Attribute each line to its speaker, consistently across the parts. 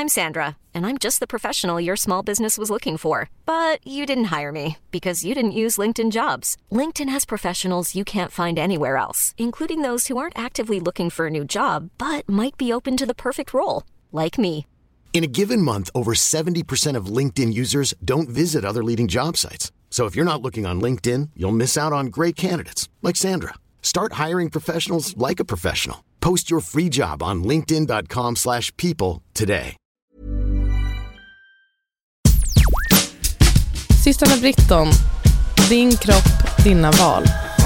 Speaker 1: I'm Sandra, and I'm just the professional your small business was looking for. But you didn't hire me because you didn't use LinkedIn Jobs. LinkedIn has professionals you can't find anywhere else, including those who aren't actively looking for a new job, but might be open to the perfect role, like me.
Speaker 2: In a given month, over 70% of LinkedIn users don't visit other leading job sites. So if you're not looking on LinkedIn, you'll miss out on great candidates like Sandra. Start hiring professionals like a professional. Post your free job on linkedin.com/people today.
Speaker 3: Systrarna Britton, din kropp, dina val.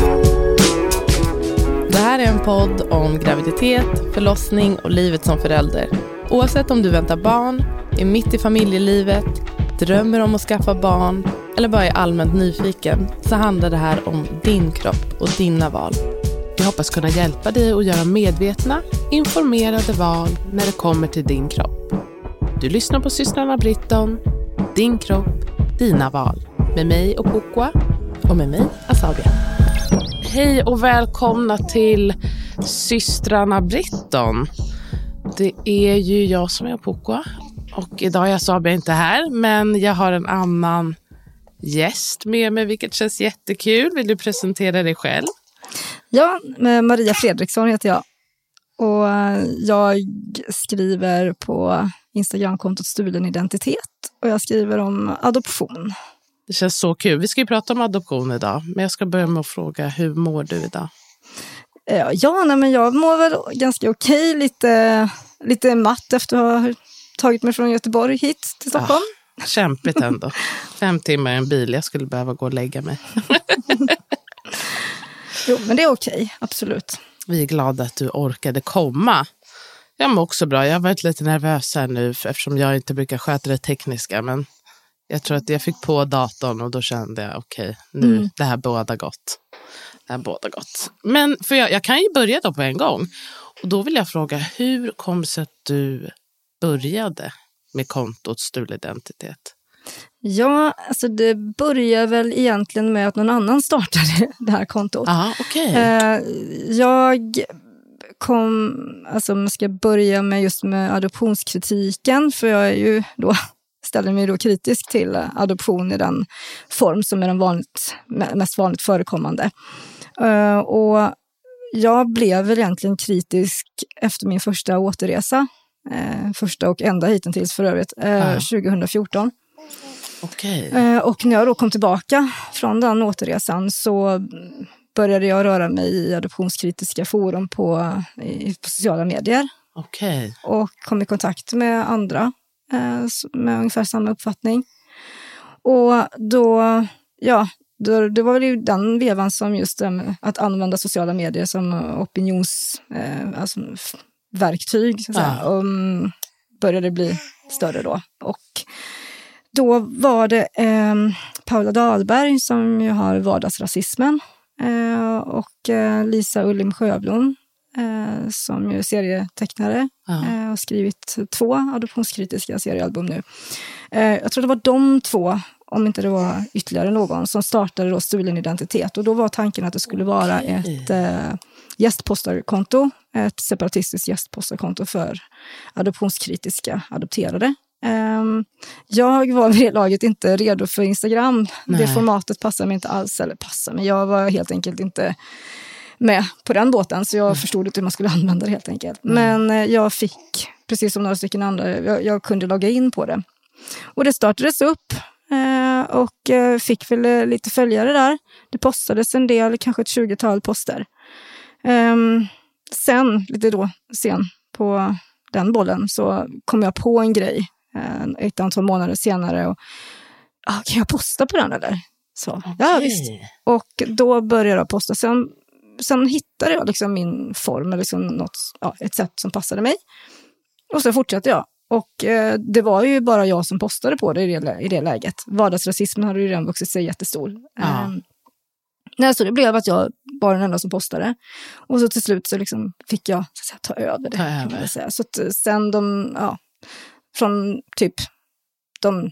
Speaker 3: Det här är en podd om graviditet, förlossning och livet som förälder. Oavsett om du väntar barn, är mitt i familjelivet, drömmer om att skaffa barn eller bara är allmänt nyfiken, så handlar det här om din kropp och dina val.
Speaker 4: Jag hoppas kunna hjälpa dig att göra medvetna, informerade val när det kommer till din kropp. Du lyssnar på Systrarna Britton, din kropp, dina val. Med mig och Kokwa och med mig Asabia. Hej och välkomna till Systrarna Britton. Det är ju jag som är Kokwa och idag är Asabia inte här, men jag har en annan gäst med mig, vilket känns jättekul. Vill du presentera dig själv?
Speaker 5: Ja, Maria Fredriksson heter jag. Och jag skriver på Instagramkontot Stulen Identitet. Och jag skriver om adoption.
Speaker 4: Det känns så kul. Vi ska ju prata om adoption idag. Men jag ska börja med att fråga, hur mår du idag?
Speaker 5: Men jag mår väl ganska okej. Lite matt efter att ha tagit mig från Göteborg hit till Stockholm.
Speaker 4: Kämpigt ändå. 5 timmar i en bil. Jag skulle behöva gå och lägga mig.
Speaker 5: Jo, men det är okej. Absolut.
Speaker 4: Vi är glada att du orkade komma. Jag mår också bra. Jag har varit lite nervös här nu eftersom jag inte brukar sköta det tekniska. Men jag tror att jag fick på datorn och då kände jag okej, nu det här båda gott. Men för jag kan ju börja då på en gång. Och då vill jag fråga, hur kom det sig att du började med kontot Stulen Identitet?
Speaker 5: Ja, alltså det börjar väl egentligen med att någon annan startade det här kontot.
Speaker 4: Okay.
Speaker 5: Jag ska börja med just med adoptionskritiken, för jag är ju då, ställer mig då kritisk till adoption i den form som är den mest vanligt förekommande. Och jag blev väl egentligen kritisk efter min första återresa. Första och enda hittills för övrigt, 2014.
Speaker 4: Okay.
Speaker 5: Och när jag då kom tillbaka från den återresan så började jag röra mig i adoptionskritiska forum på sociala medier.
Speaker 4: Okay.
Speaker 5: Och kom i kontakt med andra med ungefär samma uppfattning. Och då det var väl ju den vevan som just att använda sociala medier som opinionsverktyg så att säga, började bli större då. Och då var det Paula Dahlberg som ju har vardagsrasismen och Lisa Ullim Sjöblom som ju är serietecknare och skrivit 2 adoptionskritiska seriealbum nu. Jag tror det var de 2, om inte det var ytterligare någon, som startade då Stulen Identitet. Och då var tanken att det skulle vara ett gästpostarkonto, ett separatistiskt gästpostarkonto för adoptionskritiska adopterade. Jag var vid det laget inte redo för Instagram. Nej. Det formatet passade mig inte alls, men jag var helt enkelt inte med på den båten, så jag förstod inte hur man skulle använda det helt enkelt. Men jag fick, precis som några stycken andra, jag kunde logga in på det. Och det startades upp och fick väl lite följare där. Det postades en del, kanske ett 20-tal poster. Sen på den bollen så kom jag på en grej ett antal månader senare och kan jag posta på den eller? Så, okay. Ja visst. Och då började jag posta. Sen hittade jag liksom min form eller liksom ett sätt som passade mig. Och så fortsatte jag. Och det var ju bara jag som postade på det i det läget. Vardagsrasismen hade ju redan vuxit sig jättestor. Så det blev att jag var den enda som postade. Och så till slut så liksom fick jag så att säga, ta över det. Kan man säga. Så att sen från typ de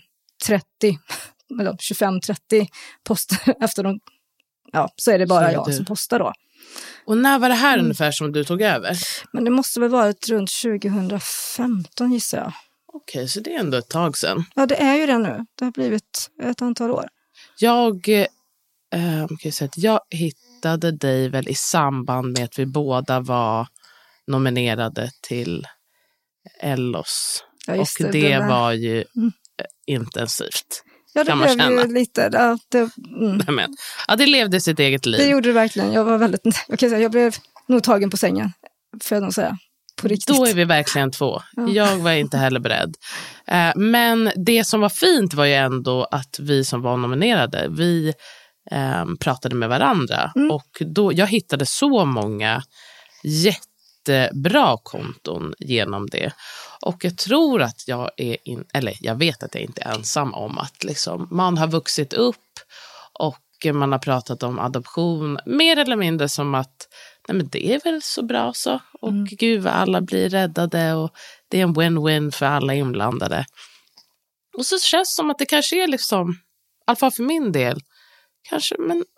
Speaker 5: 25-30 poster efter så är det bara jag som postar då.
Speaker 4: Och när var det här ungefär som du tog över?
Speaker 5: Men det måste väl varit runt 2015 gissar jag.
Speaker 4: Okej, så det är ändå ett tag sedan.
Speaker 5: Ja, det är ju det nu. Det har blivit ett antal år.
Speaker 4: Jag hittade dig väl i samband med att vi båda var nominerade till Ellos.
Speaker 5: Ja, just
Speaker 4: och det var ju intensivt.
Speaker 5: Ja, det blev ju lite...
Speaker 4: Det levde sitt eget liv.
Speaker 5: Det gjorde det verkligen. Jag blev nog tagen på sängen, får jag nog säga. På riktigt.
Speaker 4: Då är vi verkligen två. Ja. Jag var inte heller beredd. Men det som var fint var ju ändå att vi som var nominerade, vi pratade med varandra. Och då, jag hittade så många jättebra konton genom det. Och jag tror att jag vet att jag inte är ensam om att liksom, man har vuxit upp och man har pratat om adoption mer eller mindre som att nej, men det är väl så bra så. Och gud vad alla blir räddade och det är en win-win för alla inblandade. Och så känns det som att det kanske är liksom, i alla fall för min del, kanske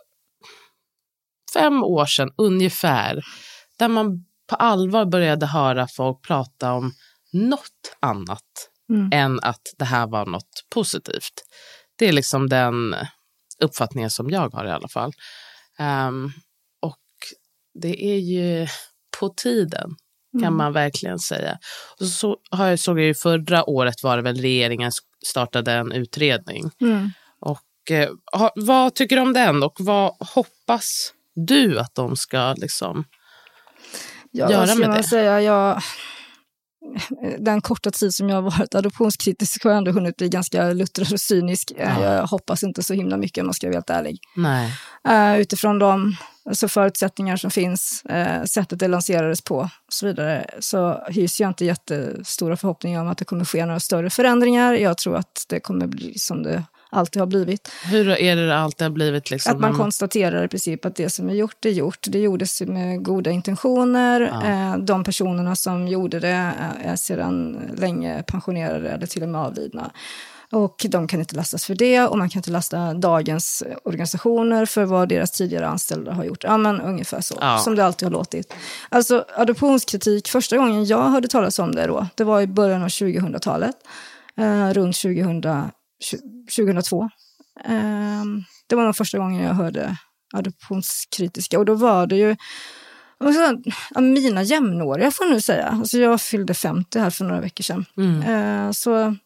Speaker 4: 5 år sedan ungefär, där man på allvar började höra folk prata om något annat än att det här var något positivt. Det är liksom den uppfattningen som jag har i alla fall. Och det är ju på tiden, kan man verkligen säga. Och så såg jag ju förra året var det väl regeringen startade en utredning. Och vad tycker du om den och vad hoppas du att de ska liksom göra med det?
Speaker 5: Den korta tid som jag har varit adoptionskritisk har jag ändå hunnit bli ganska luttrad och cynisk. Jag hoppas inte så himla mycket om man ska vara helt ärlig.
Speaker 4: Nej.
Speaker 5: Utifrån de förutsättningar som finns, sättet det lanserades på och så vidare, så hyser jag inte jättestora förhoppningar om att det kommer ske några större förändringar. Jag tror att det kommer bli som det alltid har blivit.
Speaker 4: Hur är det alltid har blivit? Liksom?
Speaker 5: Att man konstaterar i princip att det som är gjort är gjort. Det gjordes med goda intentioner. Ja. De personerna som gjorde det är sedan länge pensionerade eller till och med avlidna. Och de kan inte lastas för det, och man kan inte lasta dagens organisationer för vad deras tidigare anställda har gjort. Ja, men ungefär så, som det alltid har låtit. Alltså adoptionskritik, första gången jag hörde talas om det då, det var i början av 2000-talet. Runt 2002. Det var nog första gången jag hörde adoptionskritiska, och då var det ju mina jämnåriga, får jag nu säga. Alltså jag fyllde 50 här för några veckor sedan. Så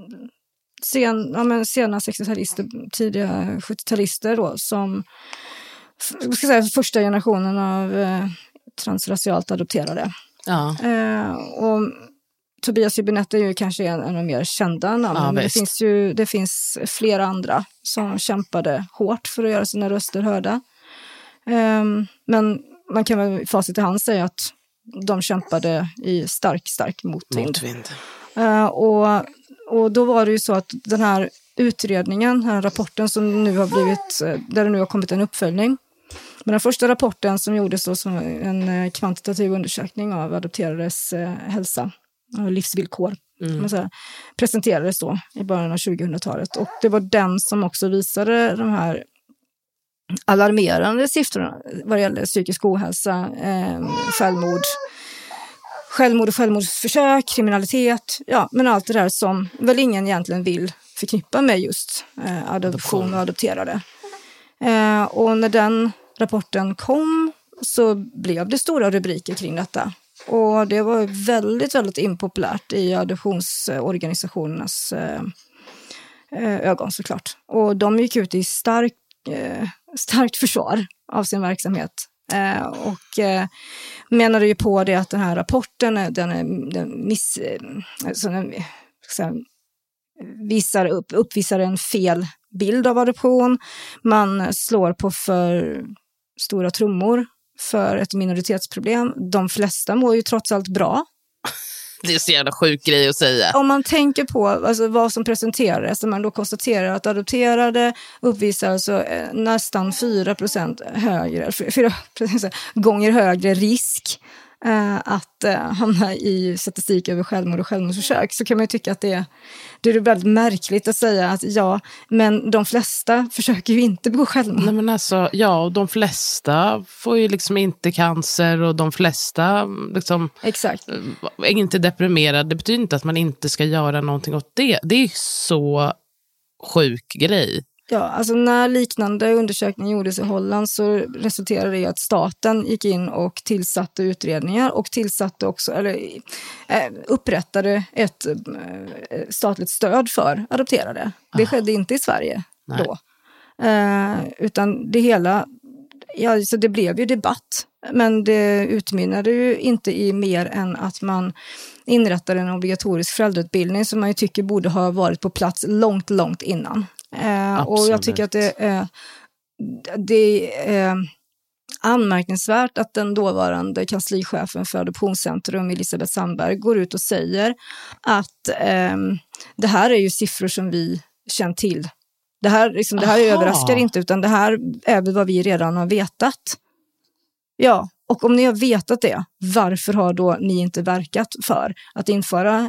Speaker 5: sena 60-talister, tidiga 70-talister då, som ska säga första generationen av transracialt adopterade. Ja. Och Tobias Hübinette är ju kanske en av de mer kända namnen, men det finns flera andra som kämpade hårt för att göra sina röster hörda. Men man kan väl facit i hand säga att de kämpade i stark motvind. Och då var det ju så att den här utredningen, den här rapporten som nu har blivit, där det nu har kommit en uppföljning. Men den första rapporten som gjordes då som en kvantitativ undersökning av adopterades hälsa och livsvillkor, kan man säga, presenterades då i början av 2000-talet. Och det var den som också visade de här alarmerande siffrorna vad det gäller psykisk ohälsa, självmord och självmordsförsök, kriminalitet, men allt det där som väl ingen egentligen vill förknippa med just adoption och adopterade. Och när den rapporten kom så blev det stora rubriker kring detta. Och det var väldigt, väldigt impopulärt i adoptionsorganisationernas ögon såklart. Och de gick ut i starkt försvar av sin verksamhet. Och menade ju på det att den här rapporten uppvisar en fel bild av adoption. Man slår på för stora trummor för ett minoritetsproblem. De flesta mår ju trots allt bra.
Speaker 4: Det är så jävla sjuk grej att säga.
Speaker 5: Om man tänker på vad som presenterades, så man då konstaterar att adopterade uppvisar alltså nästan 4% gånger högre risk att hamna i statistik över självmord och självmordsförsök, så kan man ju tycka att det är väldigt märkligt att säga att men de flesta försöker ju inte begå självmord.
Speaker 4: Nej, men alltså, och de flesta får ju liksom inte cancer och de flesta liksom
Speaker 5: Exakt.
Speaker 4: Är inte deprimerade. Det betyder inte att man inte ska göra någonting åt det. Det är så sjuk grej.
Speaker 5: Ja, alltså när liknande undersökning gjordes i Holland så resulterade det i att staten gick in och tillsatte utredningar och tillsatte också, upprättade ett statligt stöd för adopterade. Det skedde inte i Sverige då. Utan det hela, så det blev ju debatt, men det utmynnade ju inte i mer än att man inrättade en obligatorisk föräldrautbildning som man ju tycker borde ha varit på plats långt, långt innan. Och jag tycker att det är anmärkningsvärt att den dåvarande kanslichefen för Adoptionscentrum, Elisabeth Sandberg, går ut och säger att det här är ju siffror som vi känt till. Det här överraskar inte, utan det här är vad vi redan har vetat. Ja, och om ni har vetat det, varför har då ni inte verkat för att införa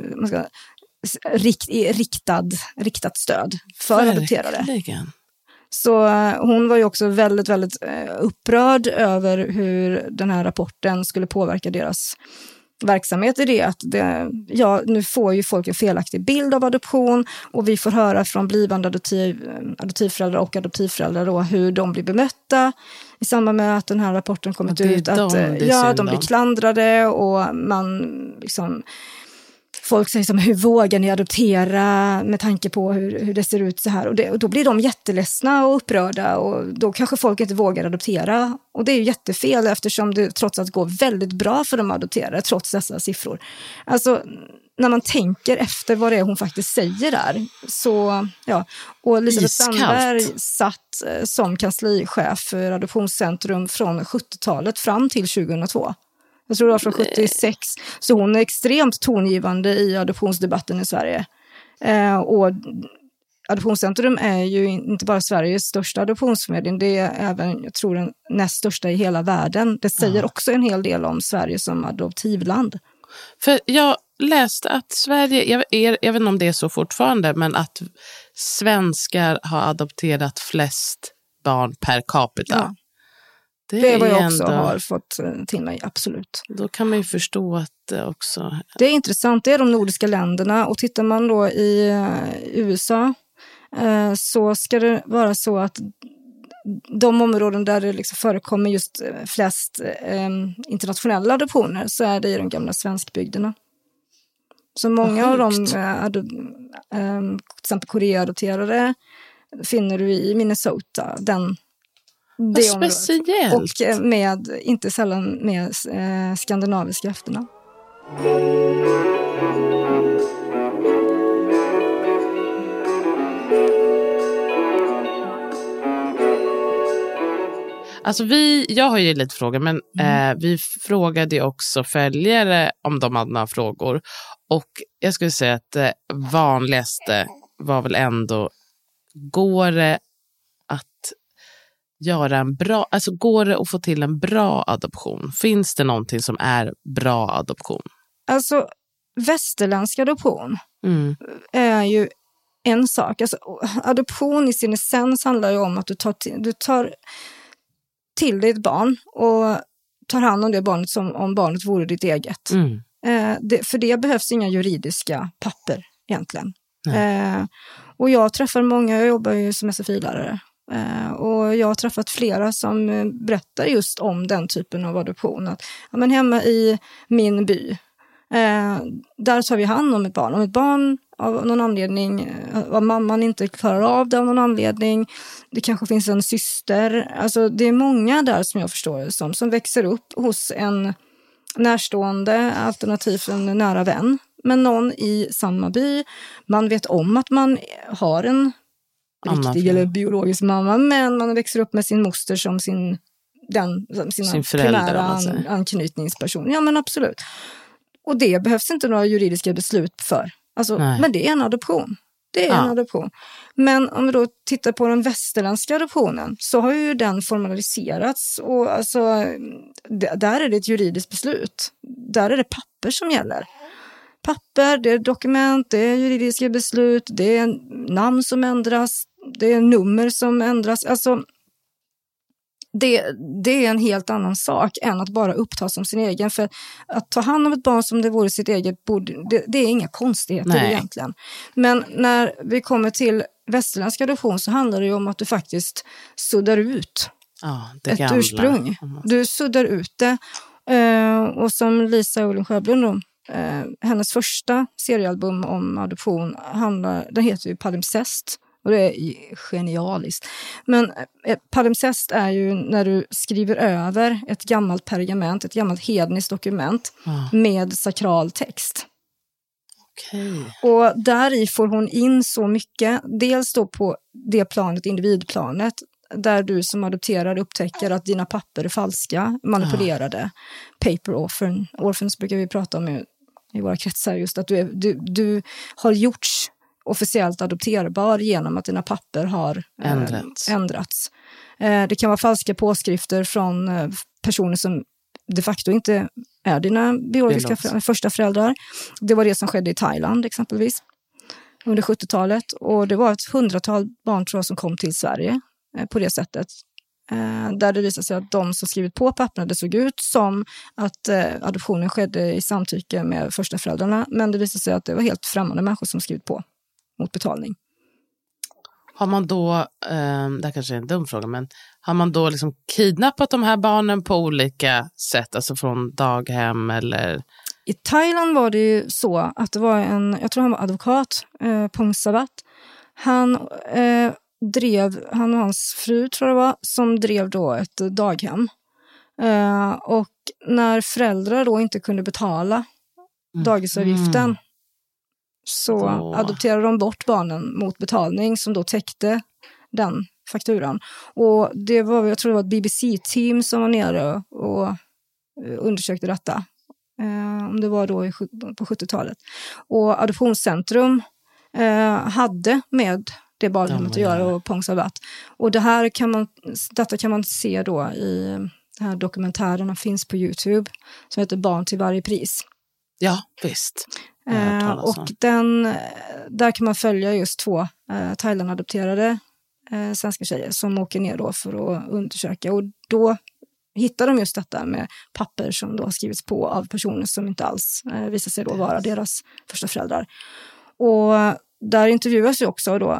Speaker 5: riktat stöd för adopterade? Så hon var ju också väldigt, väldigt upprörd över hur den här rapporten skulle påverka deras verksamhet i det att nu får ju folk en felaktig bild av adoption och vi får höra från blivande adoptivföräldrar och adoptivföräldrar då hur de blir bemötta i samband med att den här rapporten kommit ut. Att de blir klandrade och man liksom... Folk säger som, hur vågar ni adoptera med tanke på hur det ser ut så här? Och då blir de jätteledsna och upprörda och då kanske folk inte vågar adoptera. Och det är ju jättefel eftersom det trots allt går väldigt bra för de adopterade trots dessa siffror. Alltså när man tänker efter vad det är hon faktiskt säger där. Så, och Elisabeth Sandberg satt som kanslichef för Adoptionscentrum från 70-talet fram till 2002. Jag tror det var från 76. Så hon är extremt tongivande i adoptionsdebatten i Sverige. Och Adoptionscentrum är ju inte bara Sveriges största adoptionsförmedling. Det är även, jag tror, den näst största i hela världen. Det säger också en hel del om Sverige som adoptivland.
Speaker 4: För jag läste att Sverige, jag vet inte om det är så fortfarande, men att svenskar har adopterat flest barn per capita.
Speaker 5: Ja. Det är vad jag också har fått till mig, absolut.
Speaker 4: Då kan man ju förstå att det också...
Speaker 5: Det är intressant, det är de nordiska länderna. Och tittar man då i USA så ska det vara så att de områden där det liksom förekommer just flest internationella adoptioner så är det i de gamla svenskbygderna. Så många av dem, till exempel Korea-adopterade, finner du i Minnesota, det
Speaker 4: speciellt.
Speaker 5: Och inte sällan med skandinaviska efternamn.
Speaker 4: Alltså jag har ju lite frågor, men vi frågade också följare om de hade några frågor. Och jag skulle säga att det vanligaste var väl ändå, går det att få till en bra adoption? Finns det någonting som är bra adoption?
Speaker 5: Alltså, västerländsk adoption är ju en sak. Alltså, adoption i sin essens handlar ju om att du tar till dig ett barn och tar hand om det barnet som om barnet vore ditt eget. För det behövs inga juridiska papper egentligen. Och jag träffar många, jag jobbar ju som SFI-lärare. Och jag har träffat flera som berättar just om den typen av adoption. Att, men hemma i min by, där tar vi hand om ett barn. Om ett barn av någon anledning, av mamman inte klarar av det av någon anledning, det kanske finns en syster. Alltså det är många där som jag förstår det som växer upp hos en närstående, alternativt en nära vän. Men någon i samma by, man vet om att man har en riktig eller biologisk mamma, men man växer upp med sin moster som sin primära anknytningsperson. Ja, men absolut. Och det behövs inte några juridiska beslut för. Alltså, men det är en adoption. Det är en adoption. Men om vi då tittar på den västerländska adoptionen så har ju den formaliserats. Och alltså, där är det ett juridiskt beslut. Där är det papper som gäller. Papper, det är dokument, det är juridiska beslut, det är namn som ändras, det är nummer som ändras. Alltså, det är en helt annan sak än att bara uppta som sin egen. För att ta hand om ett barn som det vore sitt eget, det är inga konstigheter egentligen. Men när vi kommer till västerländsk adoption så handlar det ju om att du faktiskt suddar ut ett gamla ursprung. Du suddar ut det. Och som Lisa Ullin Sjöblund, hennes första seriealbum om adoption den heter ju Palimpsest. Och det är genialiskt. Men palimpsest är ju när du skriver över ett gammalt pergament, ett gammalt hedniskt dokument med sakral text. Okay. Och där i får hon in så mycket. Dels då på det planet, individplanet, där du som adopterare upptäcker att dina papper är falska, manipulerade. Paper orphans brukar vi prata om i våra kretsar. Just att du har gjorts officiellt adopterbar genom att dina papper har ändrats. Det kan vara falska påskrifter från personer som de facto inte är dina biologiska första föräldrar. Det var det som skedde i Thailand exempelvis under 70-talet. Och det var ett 100-tal barn tror jag som kom till Sverige på det sättet. Där det visade sig att de som skrivit på papperna, det såg ut som att adoptionen skedde i samtycke med första föräldrarna. Men det visade sig att det var helt främmande människor som skrivit på mot betalning.
Speaker 4: Har man då, det här kanske är en dum fråga, men har man då liksom kidnappat de här barnen på olika sätt, alltså från daghem eller?
Speaker 5: I Thailand var det ju så att det var jag tror han var advokat, Pongsavat. Han och hans fru tror jag var, som drev då ett daghem. Och när föräldrar då inte kunde betala dagisavgiften så adopterade de bort barnen mot betalning som då täckte den fakturan. Och det var, jag tror det var ett BBC-team som var nere och undersökte detta. Om det var då på 70-talet. Och Adoptionscentrum hade med det barnhemmet att göra och Pongsavat. Och detta kan man se då i den här dokumentärerna finns på YouTube som heter Barn till varje pris.
Speaker 4: Ja, visst.
Speaker 5: Och där kan man följa just 2 Thailand-adopterade svenska tjejer som åker ner då för att undersöka. Och då hittar de just detta med papper som då har skrivits på av personer som inte alls visar sig då vara deras första föräldrar. Och där intervjuas ju också då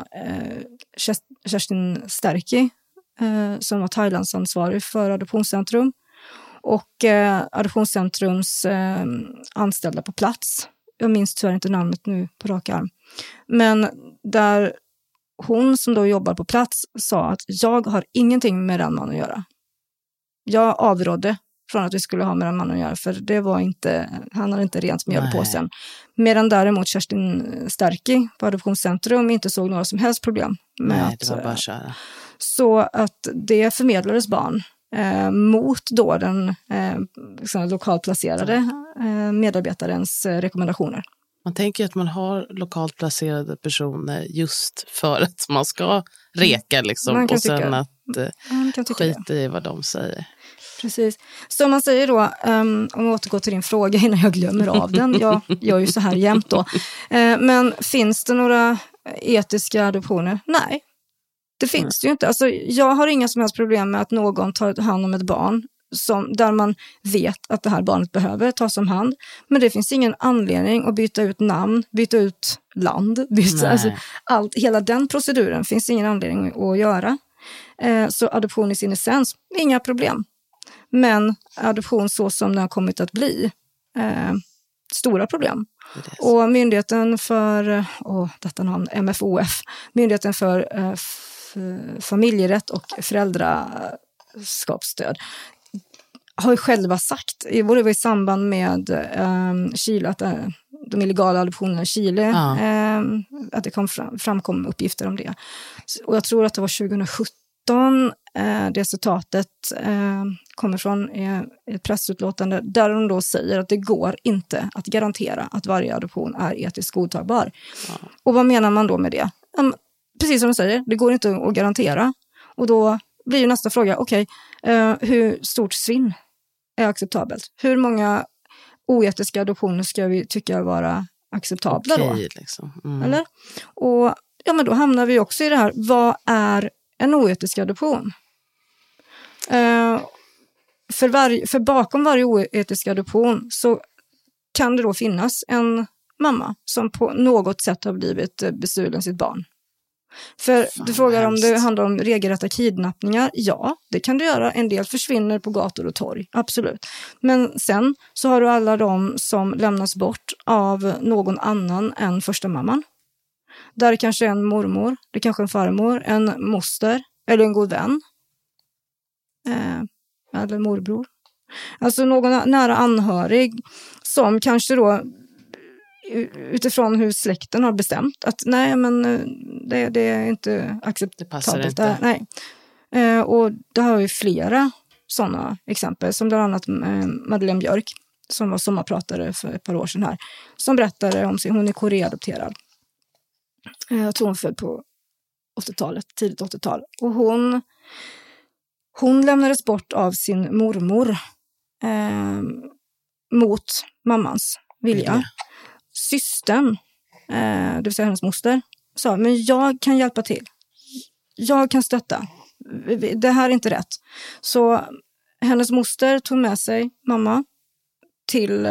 Speaker 5: Kerstin Sterki som var Thailands ansvarig för Adoptionscentrum. Och Adoptionscentrums anställda på plats. Jag minns tyvärr inte namnet nu på rak arm. Men där hon som då jobbar på plats sa att jag har ingenting med den mannen att göra. Jag avrådde från att vi skulle ha med den mannen att göra. För det var inte, han hade inte rent mjöl på sen. Medan däremot Kerstin Sterki på Adoptionscentrum inte såg några som helst problem. Med
Speaker 4: det var bara köra.
Speaker 5: Så att det förmedlades barn mot då den lokalt placerade medarbetarens rekommendationer.
Speaker 4: Man tänker att man har lokalt placerade personer just för att man ska reka liksom, och sen att skita i vad de säger.
Speaker 5: Precis. Så man säger då, om jag återgår till din fråga innan jag glömmer av den, jag gör ju så här jämt då. Men finns det några etiska adoptioner? Nej. Det finns det ju inte. Alltså, jag har inga som helst problem med att någon tar hand om ett barn där man vet att det här barnet behöver tas om hand. Men det finns ingen anledning att byta ut namn, byta ut land. Alltså, hela den proceduren finns ingen anledning att göra. Så adoption i sin essens, inga problem. Men adoption så som den har kommit att bli, stora problem. Och myndigheten för, detta namn, MFOF, myndigheten för familjerätt och föräldraskapsstöd har ju själva sagt, det var i samband med Chile, att de illegala adoptionerna i Chile, att det framkom uppgifter om det. Och jag tror att det var 2017 det citatet kommer från ett pressutlåtande där de då säger att det går inte att garantera att varje adoption är etiskt godtagbar. Ja. Och vad menar man då med det? Precis som de säger, det går inte att garantera. Och då blir ju nästa fråga, hur stort svinn är acceptabelt? Hur många oetiska adoptioner ska vi tycka vara acceptabla då?
Speaker 4: Liksom.
Speaker 5: Eller? Och men då hamnar vi också i det här, vad är en oetisk adoption? För bakom varje oetisk adoption så kan det då finnas en mamma som på något sätt har blivit bestulen sitt barn. För du frågar om det handlar om regelrätta kidnappningar. Ja, det kan det göra. En del försvinner på gator och torg, absolut. Men sen så har du alla de som lämnas bort av någon annan än första mamman. Där det kanske är en mormor, det kanske är en farmor, en moster eller en god vän. Eller morbror. Alltså någon nära anhörig som kanske då utifrån hur släkten har bestämt att nej, men det är inte acceptabelt.
Speaker 4: Det passar inte.
Speaker 5: Nej. Och det har vi flera sådana exempel, som bland annat Madeleine Björk som var sommarpratare för ett par år sedan här, som berättade om hon är Korea-adopterad. Jag tror hon född på 80-talet, tidigt 80-tal. Och hon lämnades bort av sin mormor mot mammans vilja. Systern, det vill säga hennes moster, sa, men jag kan hjälpa till. Jag kan stötta. Det här är inte rätt. Så hennes moster tog med sig mamma till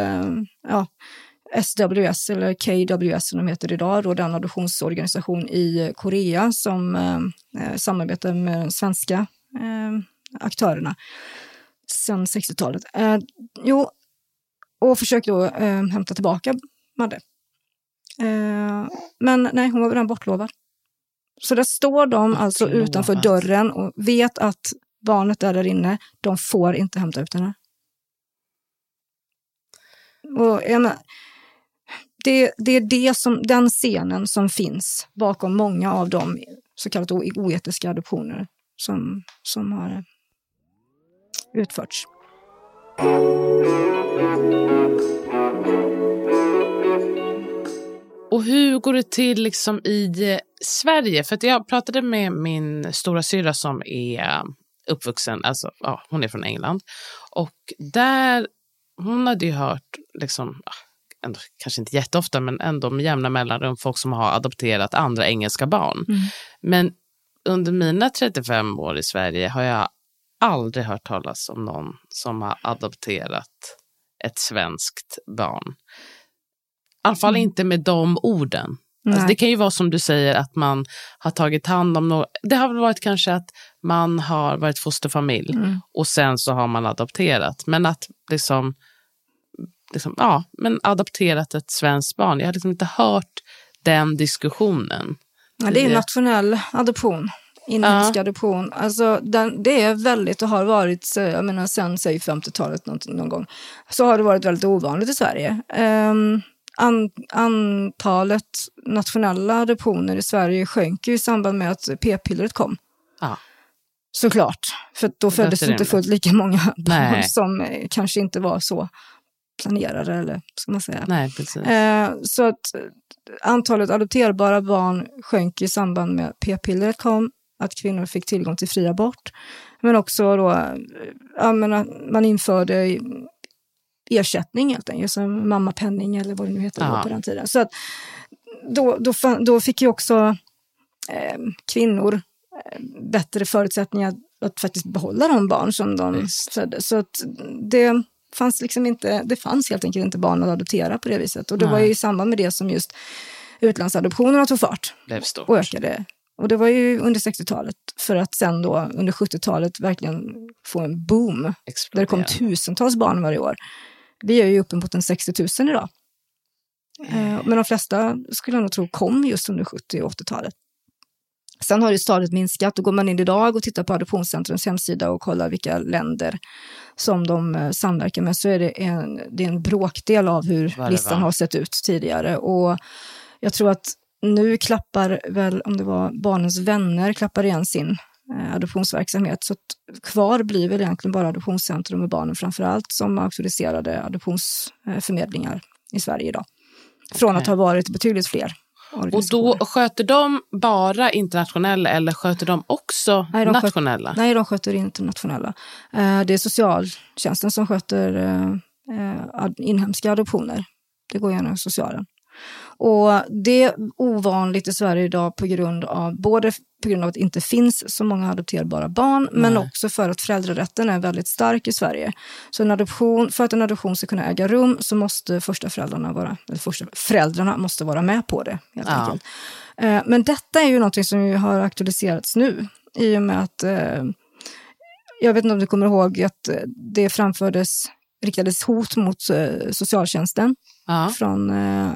Speaker 5: SWS eller KWS som de heter idag, då den adoptionsorganisation i Korea som samarbetar med de svenska aktörerna sedan 60-talet. Och försökte då hämta tillbaka Madde. Men nej, hon var redan bortlovad. Så där står de alltså utanför dörren och vet att barnet är där inne. De får inte hämta ut henne. Och det är den scenen som finns bakom många av de så kallade oetiska adoptioner som har utförts.
Speaker 4: Och hur går det till liksom i Sverige? För att jag pratade med min stora syra som är uppvuxen, alltså hon är från England. Och där, hon hade ju hört liksom, ändå, kanske inte jätteofta, men ändå med jämna mellanrum folk som har adopterat andra engelska barn. Mm. Men under mina 35 år i Sverige har jag aldrig hört talas om någon som har adopterat ett svenskt barn. I alla fall inte med de orden. Alltså det kan ju vara som du säger att man har tagit hand om något. Det har väl varit kanske att man har varit fosterfamilj och sen så har man adopterat. Men att liksom men adopterat ett svenskt barn. Jag har liksom inte hört den diskussionen.
Speaker 5: Ja, det är nationell adoption. Inhemsk adoption. Alltså det är väldigt och har varit, jag menar sen säg 50-talet någon gång, så har det varit väldigt ovanligt i Sverige. Antalet nationella adoptioner i Sverige sjönk ju i samband med att p-pillret kom. Såklart. För då föddes inte fullt lika många barn som kanske inte var så planerade, eller ska man säga.
Speaker 4: Nej, precis.
Speaker 5: Så att antalet adopterbara barn sjönk i samband med att p-pillret kom, att kvinnor fick tillgång till fri abort. Men också då, man införde ersättning helt enkelt, som mammapenning eller vad det nu heter på den tiden. Så att då fick ju också kvinnor bättre förutsättningar att faktiskt behålla de barn som de födde. Så att det fanns liksom inte, det fanns helt enkelt inte barn att adoptera på det viset. Och det var ju i samband med det som just utlandsadoptionerna tog fart och ökade. Och det var ju under 60-talet, för att sen då under 70-talet verkligen få en boom. Där det kom tusentals barn varje år. Vi är ju uppemot en 60 000 idag. Men de flesta skulle jag nog tro kom just under 70- och 80-talet. Sen har det stadigt minskat, och går man in idag och tittar på Adoptionscentrums hemsida och kollar vilka länder som de samverkar med, så är det en bråkdel av hur listan har sett ut tidigare. Och jag tror att nu klappar väl, om det var Barnens vänner, klappar igen sin adoptionsverksamhet. Så kvar blir väl egentligen bara Adoptionscentrum med barnen framförallt som auktoriserade adoptionsförmedlingar i Sverige idag. Från att ha varit betydligt fler.
Speaker 4: Och då sköter de bara internationella eller sköter de också nationella?
Speaker 5: Nej, de sköter internationella. Det är socialtjänsten som sköter inhemska adoptioner. Det går genom socialen. Och det är ovanligt i Sverige idag på grund av att det inte finns så många adopterbara barn, men också för att föräldrarätten är väldigt stark i Sverige. Så för att en adoption ska kunna äga rum så måste föräldrarna måste vara med på det helt enkelt. Men detta är ju någonting som ju har aktualiserats nu i och med att jag vet inte om du kommer ihåg att det riktades hot mot socialtjänsten från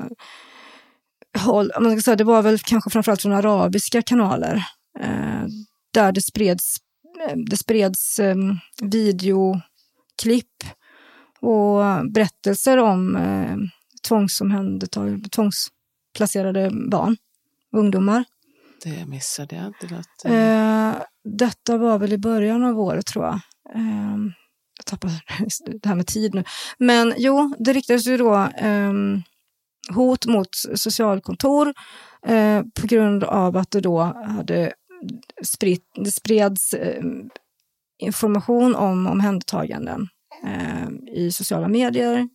Speaker 5: man ska säga, det var väl kanske framförallt från arabiska kanaler där det spreds videoklipp och berättelser om tvångsplacerade barn, ungdomar.
Speaker 4: Det missade jag inte.
Speaker 5: Detta var väl i början av året tror jag. Jag tappar det här med tid nu. Men jo, det riktades ju då hot mot socialkontor på grund av att det då hade spreds information om omhändertaganden i sociala medier.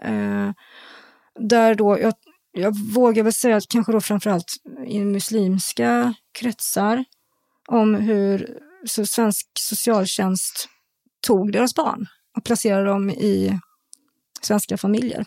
Speaker 5: Där då, jag vågar väl säga att kanske då framförallt i muslimska kretsar om hur svensk socialtjänst tog deras barn och placerade dem i svenska familjer.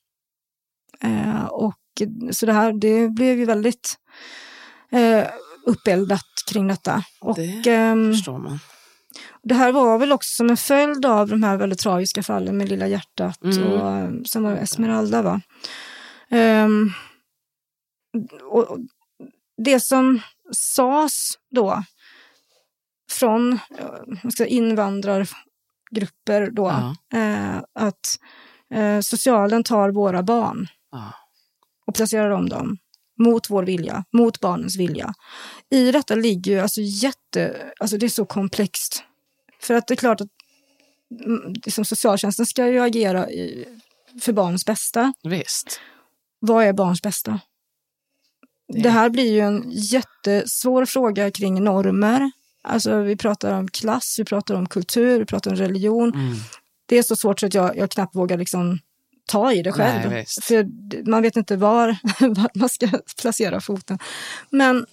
Speaker 5: Och så det blev ju väldigt uppeldat kring detta. Och
Speaker 4: förstår man.
Speaker 5: Det här var väl också som en följd av de här väldigt tragiska fallen med Lilla hjärtat och som var Esmeralda, va? Och det som sades då från invandrargrupper då att socialen tar våra barn och placerar om dem mot vår vilja, mot barnens vilja. I detta ligger ju det är så komplext. För att det är klart att liksom, socialtjänsten ska ju agera för barnens bästa.
Speaker 4: Visst.
Speaker 5: Vad är barns bästa? Det här blir ju en jättesvår fråga kring normer. Alltså vi pratar om klass, vi pratar om kultur, vi pratar om religion. Det är så svårt så att jag knappt vågar liksom ta i det själv.
Speaker 4: Nej,
Speaker 5: för man vet inte var man ska placera foten. Men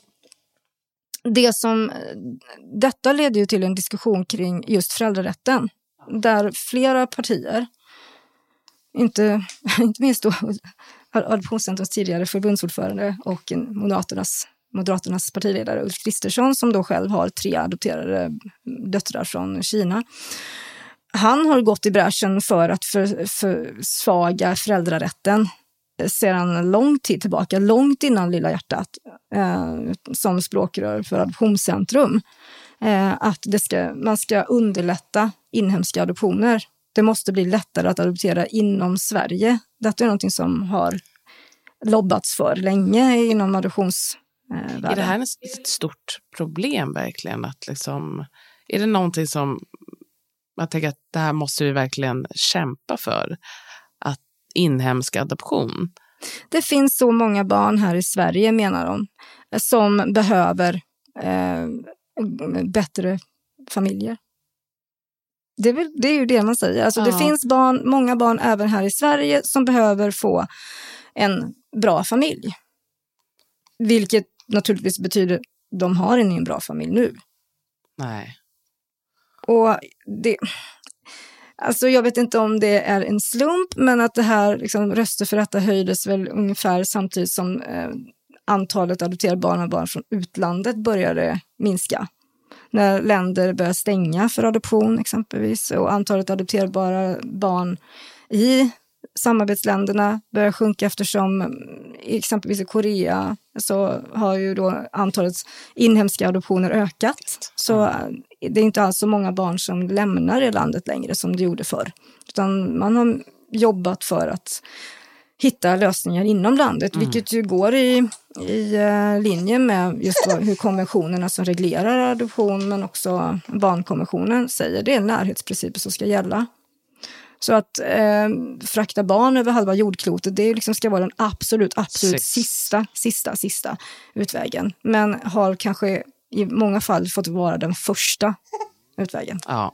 Speaker 5: detta leder ju till en diskussion kring just föräldrarätten. Där flera partier, inte minst då Adoptionscentrums tidigare förbundsordförande och Moderaternas partiledare Ulf Kristersson, som då själv har 3 adopterade döttrar från Kina. Han har gått i bräschen för att försvaga föräldrarätten sedan lång tid tillbaka, långt innan Lilla hjärtat, som språkrör för Adoptionscentrum. Att man ska underlätta inhemska adoptioner. Det måste bli lättare att adoptera inom Sverige. Detta är någonting som har lobbats för länge inom adoptionsvärlden.
Speaker 4: Är det här ett stort problem verkligen? Att liksom, är det någonting som jag tänker att det här måste vi verkligen kämpa för? Att inhemska adoption?
Speaker 5: Det finns så många barn här i Sverige, menar de, som behöver bättre familjer. Det är ju det man säger. Alltså, det finns många barn även här i Sverige som behöver få en bra familj. Vilket naturligtvis betyder att de har ingen bra familj nu.
Speaker 4: Nej.
Speaker 5: Och alltså jag vet inte om det är en slump, men att det här liksom, röster för detta höjdes väl ungefär samtidigt som antalet adopterade barn från utlandet började minska. När länder började stänga för adoption exempelvis, och antalet adopterbara barn i samarbetsländerna börjar sjunka, eftersom exempelvis i Korea så har ju då antalet inhemska adoptioner ökat. Så det är inte alls så många barn som lämnar det landet längre som det gjorde förr. Utan man har jobbat för att hitta lösningar inom landet, vilket ju går i i linje med just hur konventionerna som reglerar adoption men också barnkonventionen säger. Det är närhetsprinciper som ska gälla. Så att frakta barn över halva jordklotet, det liksom ska vara den absolut sista utvägen. Men har kanske i många fall fått vara den första utvägen.
Speaker 4: Ja.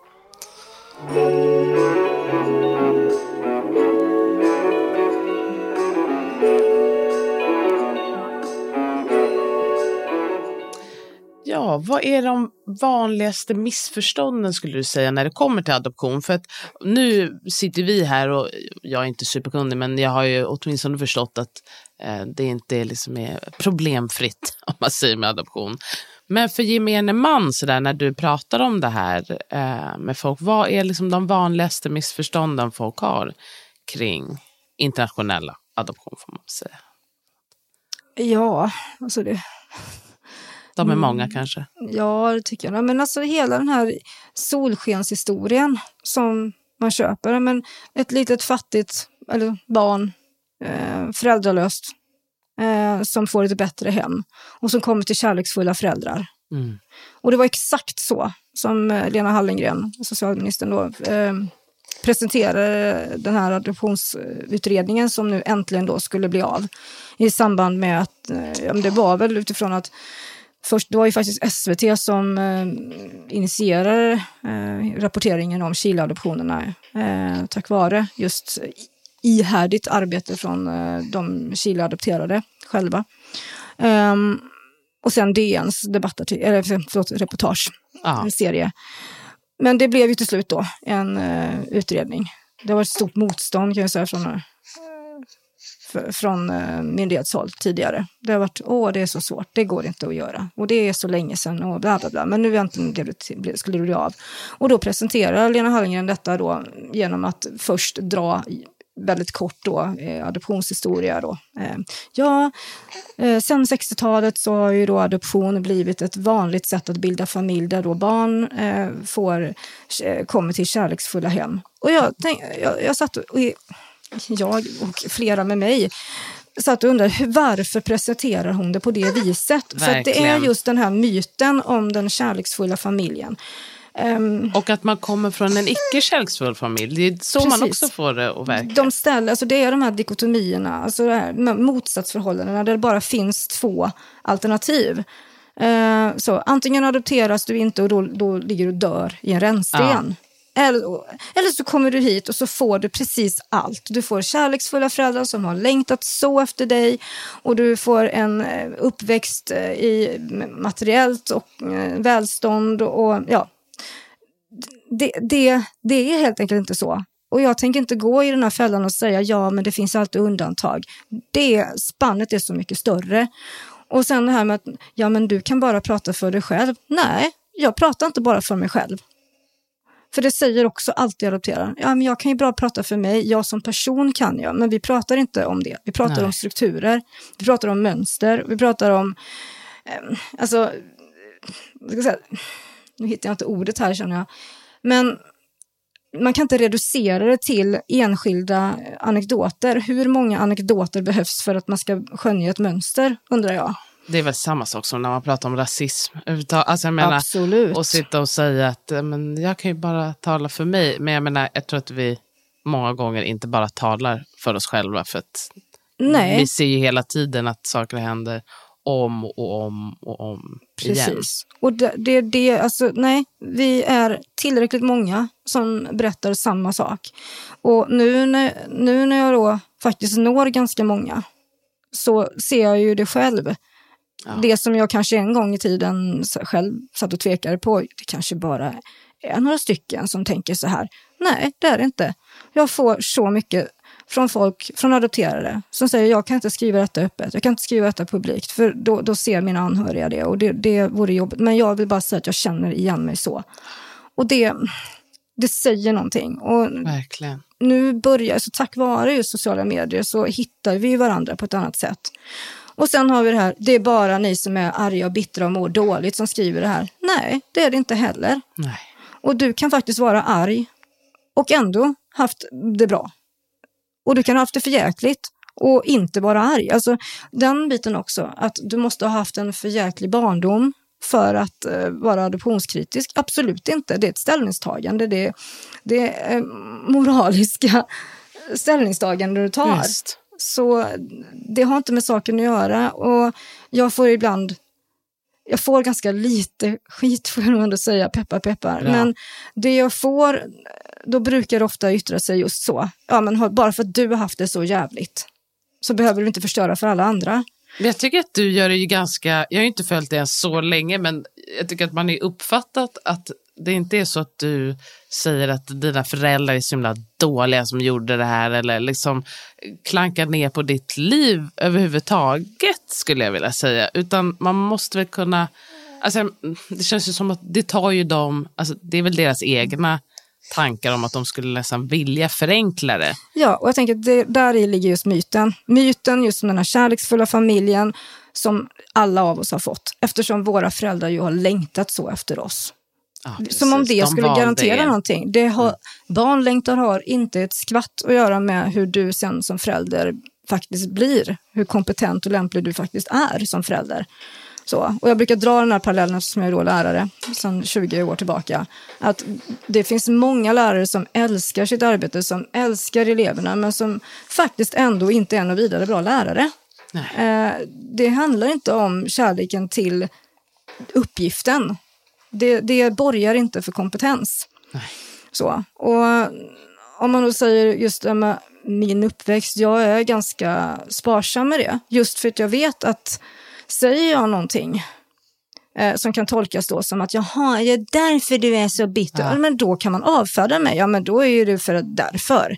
Speaker 4: Ja, vad är de vanligaste missförstånden skulle du säga när det kommer till adoption? För att nu sitter vi här och jag är inte superkunnig, men jag har ju åtminstone förstått att det inte liksom är problemfritt om man säger med adoption. Men för gemene man så där, när du pratar om det här med folk, vad är liksom de vanligaste missförstånden folk har kring internationella adoption får man säga?
Speaker 5: Ja, alltså det...
Speaker 4: De är många kanske.
Speaker 5: Ja, det tycker jag. Men alltså hela den här solskenshistorien som man köper. Men ett litet fattigt barn, föräldralöst, som får ett bättre hem. Och som kommer till kärleksfulla föräldrar. Mm. Och det var exakt så som Lena Hallengren, socialministern då, presenterade den här adoptionsutredningen som nu äntligen då skulle bli av. I samband med att, det var väl utifrån att först, det var ju faktiskt SVT som initierade rapporteringen om Chile-adoptionerna tack vare just ihärdigt arbete från de Chile-adopterade själva. Och sen DNs reportage, en serie. Men det blev ju till slut då en utredning. Det var ett stort motstånd kan jag säga från myndighetshåll tidigare. Det har varit, det är så svårt, det går inte att göra. Och det är så länge sedan och bla bla bla. Men nu äntligen skulle det bli av. Och då presenterar Lena Hallengren detta då genom att först dra väldigt kort då adoptionshistoria då. Sen 60-talet så har ju då adoption blivit ett vanligt sätt att bilda familj där då barn kommer till kärleksfulla hem. Och jag satt och jag och flera med mig satt och undrade varför presenterar hon det på det viset? Verkligen. För att det är just den här myten om den kärleksfulla familjen.
Speaker 4: Och att man kommer från en icke-kärleksfull familj. Det är så precis. Man också får det att verka.
Speaker 5: Det är de här dikotomierna, alltså det här motsatsförhållandena där det bara finns två alternativ. Så antingen adopteras du inte och då ligger du och dör i en rännsten. Ja. Eller så kommer du hit och så får du precis allt. Du får kärleksfulla föräldrar som har längtat så efter dig. Och du får en uppväxt i materiellt och välstånd. Och ja, det är helt enkelt inte så. Och jag tänker inte gå i den här fällan och säga ja, men det finns alltid undantag. Spannet är så mycket större. Och sen det här med att ja, men du kan bara prata för dig själv. Nej, jag pratar inte bara för mig själv. För det säger också alltid adopteraren. Ja, men jag kan ju bara prata för mig. Jag som person kan jag. Men vi pratar inte om det. Vi pratar om strukturer. Vi pratar om mönster. Vi pratar om... nu hittar jag inte ordet här känner jag. Men man kan inte reducera det till enskilda anekdoter. Hur många anekdoter behövs för att man ska skönja ett mönster, undrar jag.
Speaker 4: Det är väl samma sak som när man pratar om rasism. Alltså jag menar,
Speaker 5: absolut.
Speaker 4: Och sitta och säga att men jag kan ju bara tala för mig. Men jag menar, jag tror att vi många gånger inte bara talar för oss själva. För att vi ser ju hela tiden att saker händer om och om igen. Precis.
Speaker 5: Och vi är tillräckligt många som berättar samma sak. Och nu när jag då faktiskt når ganska många så ser jag ju det själv. Ja. Det som jag kanske en gång i tiden själv satt och tvekade på, det kanske bara är några stycken som tänker så här. Nej, det är det inte. Jag får så mycket från folk, från adopterade, som säger jag kan inte skriva detta öppet, jag kan inte skriva detta publikt, för då ser mina anhöriga det och det vore jobbigt. Men jag vill bara säga att jag känner igen mig så. Och det säger någonting. Och
Speaker 4: verkligen.
Speaker 5: Nu så tack vare just sociala medier så hittar vi varandra på ett annat sätt. Och sen har vi det här, det är bara ni som är arga och bittra och mår dåligt som skriver det här. Nej, det är det inte heller.
Speaker 4: Nej.
Speaker 5: Och du kan faktiskt vara arg och ändå haft det bra. Och du kan ha haft det för jäkligt Och inte bara arg. Alltså den biten också, att du måste ha haft en förjäklig barndom för att vara adoptionskritisk. Absolut inte, det är ett ställningstagande. Det är moraliska ställningstagande du tar.
Speaker 4: Just.
Speaker 5: Så det har inte med saken att göra. Och jag får ganska lite skit, får jag nog ändå säga, peppar. Ja. Men det jag får, då brukar det ofta yttra sig just så. Ja, men bara för att du har haft det så jävligt så behöver du inte förstöra för alla andra.
Speaker 4: Men jag tycker att du gör det ju ganska, jag har ju inte följt det så länge, men jag tycker att man är uppfattat att det inte är så att du säger att dina föräldrar är så himla dåliga som gjorde det här, eller liksom klankar ner på ditt liv överhuvudtaget, skulle jag vilja säga. Utan man måste väl kunna, alltså det känns ju som att det tar ju dem, alltså det är väl deras egna tankar om att de skulle nästan vilja förenkla det. Ja,
Speaker 5: och jag tänker att där ligger just myten. Myten just om den här kärleksfulla familjen som alla av oss har fått. Eftersom våra föräldrar ju har längtat så efter oss. Ja, som om det skulle garantera någonting. Barnlängtan har inte ett skvatt att göra med hur du sen som förälder faktiskt blir. Hur kompetent och lämplig du faktiskt är som förälder. Så. Och jag brukar dra den här parallellen som jag är då lärare sedan 20 år tillbaka. Att det finns många lärare som älskar sitt arbete, som älskar eleverna, men som faktiskt ändå inte är någon vidare bra lärare. Det handlar inte om kärleken till uppgiften. Det borgar inte för kompetens.
Speaker 4: Nej.
Speaker 5: Så. Och om man då säger just det med min uppväxt, jag är ganska sparsam med det. Just för att jag vet att säger jag någonting som kan tolkas då som att jaha, är det därför du är så bitter? Ja. Men då kan man avfärda mig. Ja, men då är det för därför.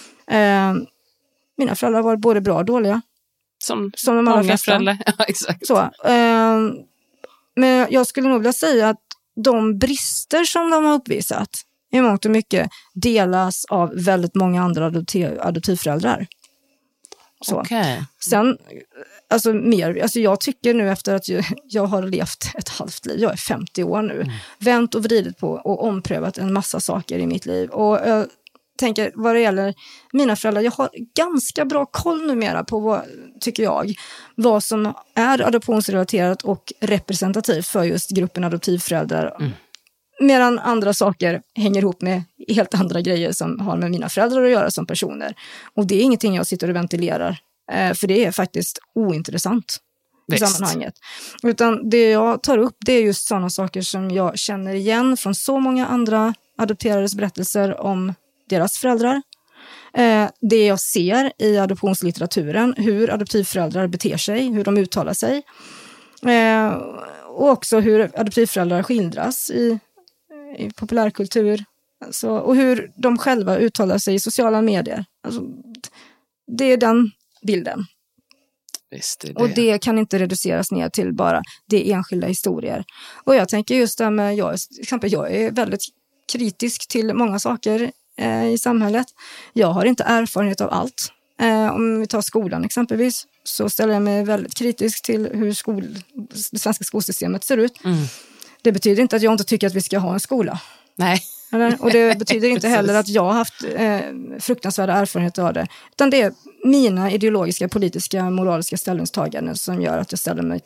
Speaker 5: Mina föräldrar var både bra och dåliga.
Speaker 4: Som
Speaker 5: de allra flesta.
Speaker 4: Ja, exakt.
Speaker 5: Så, men jag skulle nog vilja säga att de brister som de har uppvisat i mångt och mycket delas av väldigt många andra adoptivföräldrar.
Speaker 4: Okay.
Speaker 5: Sen, jag tycker nu efter att jag har levt ett halvt liv, jag är 50 år nu, vänt och vridit på och omprövat en massa saker i mitt liv. Och jag tänker, vad det gäller mina föräldrar, jag har ganska bra koll numera på vad som är adoptionsrelaterat och representativt för just gruppen adoptivföräldrar. Medan andra saker hänger ihop med helt andra grejer som har med mina föräldrar att göra som personer. Och det är ingenting jag sitter och ventilerar. För det är faktiskt ointressant i sammanhanget. Utan det jag tar upp, det är just sådana saker som jag känner igen från så många andra adopterades berättelser om deras föräldrar. Det jag ser i adoptionslitteraturen, hur adoptivföräldrar beter sig, hur de uttalar sig. Och också hur adoptivföräldrar skildras i populärkultur. Alltså, och hur de själva uttalar sig i sociala medier. Alltså, det är den bilden.
Speaker 4: Visst, det.
Speaker 5: Och det kan inte reduceras ner till bara det enskilda historier. Och jag tänker just det med, jag är väldigt kritisk till många saker i samhället. Jag har inte erfarenhet av allt. Om vi tar skolan exempelvis, så ställer jag mig väldigt kritisk till hur det svenska skolsystemet ser ut. Det betyder inte att jag inte tycker att vi ska ha en skola.
Speaker 4: Nej.
Speaker 5: Och det betyder inte heller att jag har haft fruktansvärda erfarenheter av det. Utan det är mina ideologiska, politiska, moraliska ställningstaganden som gör att jag ställer mig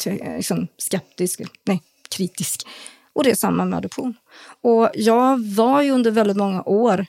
Speaker 5: kritisk. Och det är samma med adoption. Och jag var ju under väldigt många år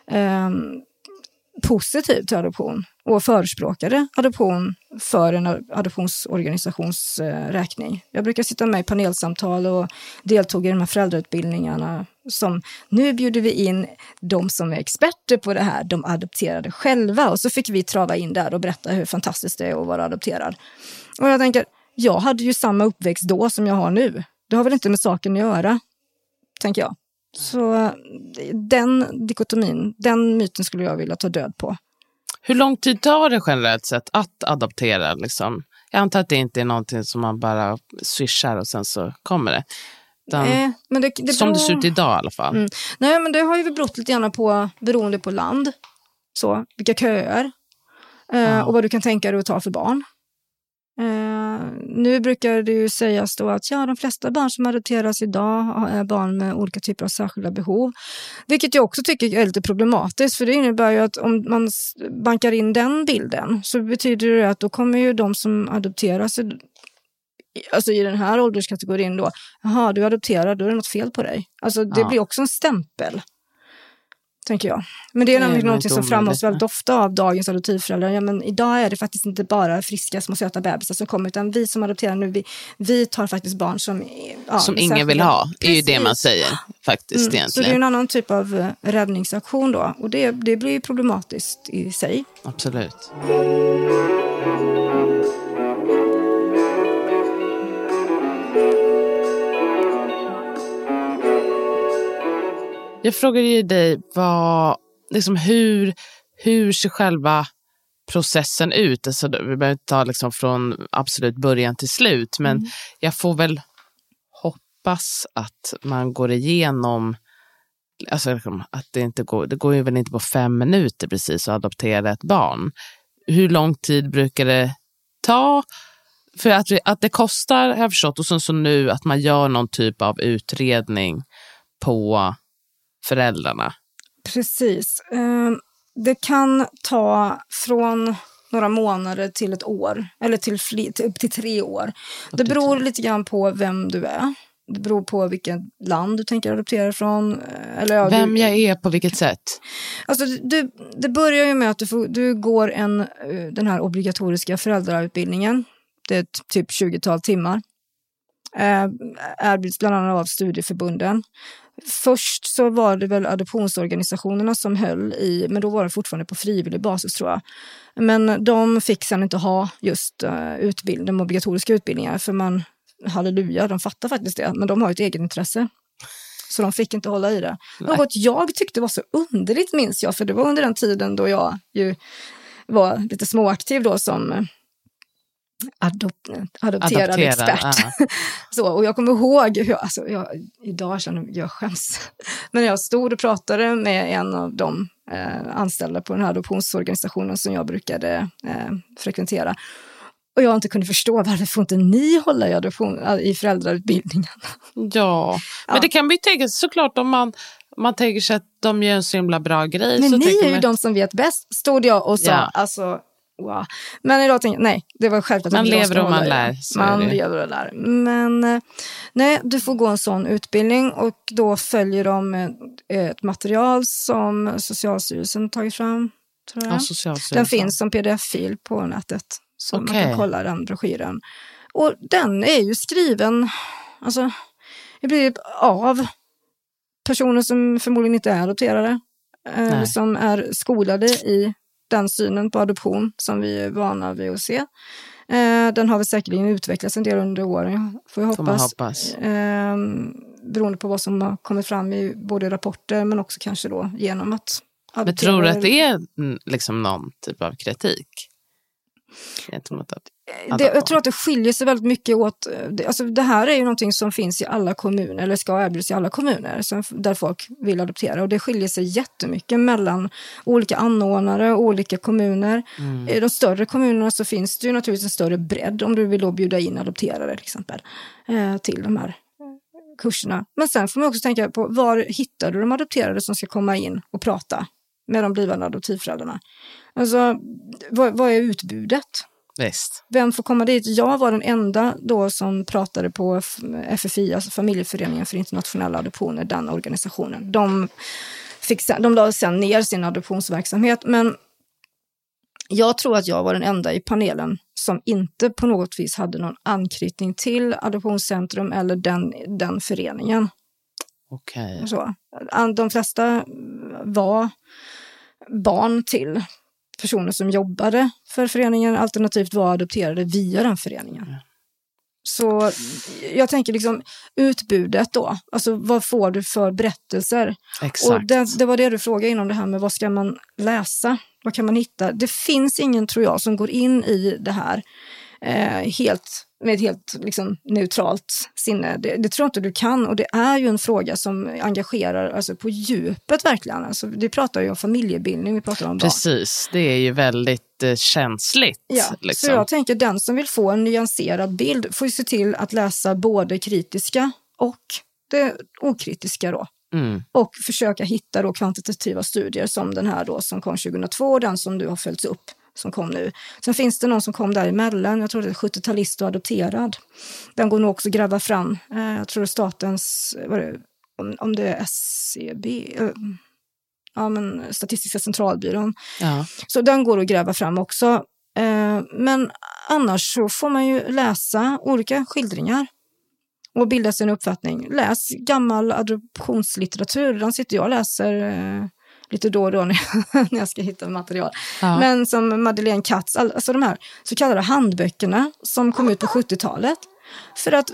Speaker 5: positiv till adoption och förespråkade adoption för en adoptionsorganisations räkning. Jag brukar sitta med i panelsamtal och deltog i de här föräldrautbildningarna som nu bjuder vi in de som är experter på det här, de adopterade själva, och så fick vi trava in där och berätta hur fantastiskt det är att vara adopterad. Och jag tänker, jag hade ju samma uppväxt då som jag har nu. Det har väl inte med saken att göra, tänker jag. Så den dikotomin, den myten skulle jag vilja ta död på.
Speaker 4: Hur lång tid tar det generellt sett att adoptera? Liksom? Jag antar att det inte är någonting som man bara swishar och sen så kommer det.
Speaker 5: Men det
Speaker 4: som det ser ut idag i alla fall.
Speaker 5: Nej, men det har ju berott lite grann på, beroende på land. Så, vilka köer. Och vad du kan tänka dig att ta för barn. Nu brukar det ju sägas då att de flesta barn som adopteras idag är barn med olika typer av särskilda behov. Vilket jag också tycker är lite problematiskt, för det innebär ju att om man bankar in den bilden så betyder det att då kommer ju de som adopteras alltså i den här ålderskategorin då, jaha, du är adopterad, då är det något fel på dig. Alltså det blir också en stämpel, tänker jag. Men det är nämligen något som framhålls väldigt ofta av dagens adoptivföräldrar. Ja, men idag är det faktiskt inte bara friska små söta bebisar som kommer, utan vi som adopterar nu, vi tar faktiskt barn som
Speaker 4: ingen vill ha. Det är ju det man säger faktiskt egentligen.
Speaker 5: Så det är en annan typ av räddningsaktion då. Och det blir ju problematiskt i sig.
Speaker 4: Absolut. Jag frågade ju dig hur ser själva processen ut? Alltså, vi behöver inte ta liksom från absolut början till slut, men jag får väl hoppas att man går igenom, alltså att det går ju väl inte på 5 minuter precis att adoptera ett barn. Hur lång tid brukar det ta? För att det kostar, har jag förstått, och så nu att man gör någon typ av utredning på föräldrarna. Precis.
Speaker 5: Det kan ta från några månader till ett år, eller upp till 3 år. Det beror lite grann på vem du är. Det beror på vilket land du tänker adoptera från. Eller,
Speaker 4: vem jag är på vilket sätt?
Speaker 5: Alltså, det börjar ju med att du går den här obligatoriska föräldrautbildningen. Det är typ 20-tal timmar. Erbjuds bland annat av studieförbunden. Först så var det väl adoptionsorganisationerna som höll i, men då var det fortfarande på frivillig basis, tror jag. Men de fick sedan inte ha just de obligatoriska utbildningar, för halleluja, de fattar faktiskt det, men de har ett eget intresse. Så de fick inte hålla i det. Nej. Något jag tyckte var så underligt, minns jag, för det var under den tiden då jag ju var lite småaktiv då som adopterad expert. Så, och jag kommer ihåg idag känner jag skäms. Men jag stod och pratade med en av de anställda på den här adoptionsorganisationen som jag brukade frekventera. Och jag inte kunde förstå, varför får inte ni hålla i föräldrautbildningen?
Speaker 4: Ja, men det kan vi tänka såklart om man tänker sig att de gör en så himla bra grej.
Speaker 5: Men
Speaker 4: så
Speaker 5: ni är ju de som vet bäst, stod jag och sa. Ja. Alltså, wow. Men idag tänkte jag, nej, det var självklart
Speaker 4: man lever och man lär.
Speaker 5: Man lever och lär. Men nej, du får gå en sån utbildning och då följer de ett material som Socialstyrelsen tagit fram, tror jag. Ja, Socialstyrelsen. Den finns som pdf-fil på nätet, så man kan kolla den broschyren. Och den är ju skriven, alltså, det blir av personer som förmodligen inte är adopterade, som är skolade i den synen på adoption som vi är vana vid att se. Den har väl säkerligen utvecklats en del under åren, får jag hoppas. Beroende på vad som har kommit fram i både rapporter, men också kanske då genom att adoptera.
Speaker 4: Men tror du att det är liksom någon typ av kritik?
Speaker 5: Jag tror att det skiljer sig väldigt mycket åt. Alltså det här är ju någonting som finns i alla kommuner, eller ska erbjudas i alla kommuner där folk vill adoptera, och det skiljer sig jättemycket mellan olika anordnare och olika kommuner. I de större kommunerna så finns det ju naturligtvis en större bredd om du vill då bjuda in adopterare till exempel till de här kurserna. Men sen får man också tänka på, var hittar du de adopterade som ska komma in och prata med de blivande adoptivföräldrarna? Alltså, vad är utbudet?
Speaker 4: Visst.
Speaker 5: Vem får komma dit? Jag var den enda då som pratade på FFI, alltså Familjeföreningen för internationella adoptioner, den organisationen. De la sedan ner sin adoptionsverksamhet, men jag tror att jag var den enda i panelen som inte på något vis hade någon anknytning till Adoptionscentrum eller den föreningen.
Speaker 4: Okej.
Speaker 5: Så. De flesta var barn till personer som jobbade för föreningen, alternativt var adopterade via den föreningen. Ja. Så jag tänker liksom utbudet då, alltså vad får du för berättelser?
Speaker 4: Exakt.
Speaker 5: Och det var det du frågade inom det här med vad ska man läsa? Vad kan man hitta? Det finns ingen, tror jag, som går in i det här med ett helt liksom, neutralt sinne. Det tror jag inte du kan, och det är ju en fråga som engagerar alltså, på djupet verkligen. Alltså, vi pratar ju om familjebildning, vi pratar om barn.
Speaker 4: Precis, det är ju väldigt känsligt.
Speaker 5: Ja,
Speaker 4: liksom.
Speaker 5: Så jag tänker den som vill få en nyanserad bild får ju se till att läsa både kritiska och det okritiska då. Och försöka hitta då kvantitativa studier som den här då som kom 2002 och den som du har följt upp som kom nu. Sen finns det någon som kom däremellan, jag tror det är 70-talist och adopterad. Den går nog också gräva fram, jag tror det är statens, om det är SCB, men Statistiska centralbyrån. Ja. Så den går att gräva fram också. Men annars så får man ju läsa olika skildringar och bilda sin uppfattning. Läs gammal adoptionslitteratur, den sitter jag och läser lite då och då när jag ska hitta material. Ja. Men som Madeleine Katz, alltså de här så kallade handböckerna som kom ut på 70-talet. För att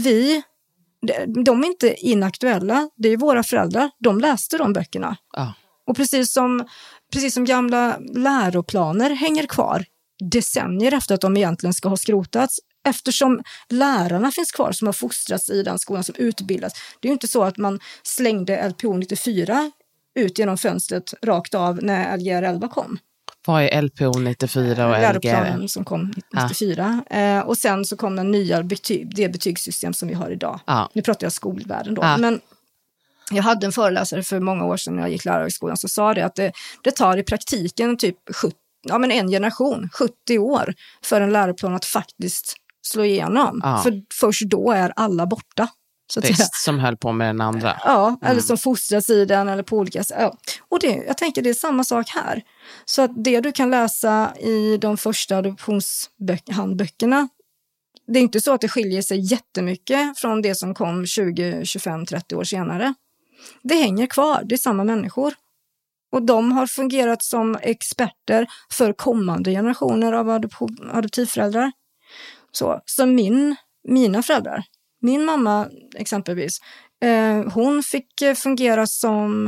Speaker 5: de är inte inaktuella, det är våra föräldrar, de läste de böckerna. Ja. Och precis som gamla läroplaner hänger kvar decennier efter att de egentligen ska ha skrotats, eftersom lärarna finns kvar som har fostrats i den skolan som utbildas. Det är ju inte så att man slängde LPO 94 ut genom fönstret rakt av när Lgr 11 kom.
Speaker 4: Vad är LPO 94 och Lgr?
Speaker 5: Läroplanen som kom 94. Och sen så kom den nya det betygssystem som vi har idag. Nu pratar jag skolvärlden då. Men jag hade en föreläsare för många år sedan när jag gick lärarhögskolan som sa det att det tar i praktiken typ en generation, 70 år för en läroplan att faktiskt slå igenom. För först då är alla borta. Så
Speaker 4: visst, som höll på med den andra.
Speaker 5: Ja, eller som fostras i den eller på olika sätt. Ja. Och jag tänker det är samma sak här. Så att det du kan läsa i de första adoptionshandböckerna, det är inte så att det skiljer sig jättemycket från det som kom 20, 25, 30 år senare. Det hänger kvar, det är samma människor. Och de har fungerat som experter för kommande generationer av adoptivföräldrar. Så mina föräldrar, min mamma exempelvis, hon fick fungera som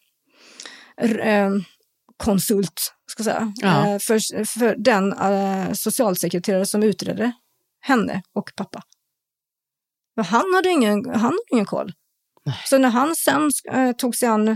Speaker 5: konsult, ska jag säga, för den socialsekreterare som utredde henne och pappa. Men han hade ingen koll. Nej. Så när han sen tog sig an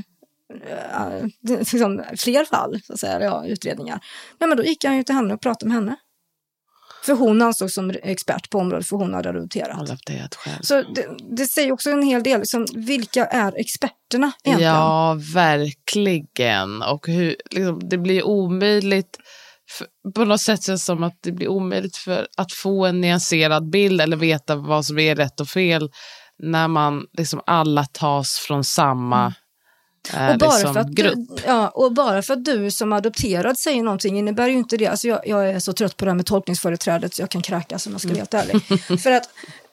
Speaker 5: fler fall, så att säga, utredningar, men då gick han ju till henne och pratade med henne. För hon ansågs som expert på området, för hon hade adopterat. Så det säger också en hel del, liksom, vilka är experterna egentligen?
Speaker 4: Ja, verkligen. Och hur, liksom, det blir omöjligt, på något sätt känns det som att det blir omöjligt för att få en nyanserad bild eller veta vad som är rätt och fel när man liksom alla tas från samma
Speaker 5: och bara, för att och bara för att du som adopterad säger någonting innebär ju inte det. Alltså jag är så trött på det här med tolkningsföreträdet så jag kan kräka som jag ska vara helt ärlig. För att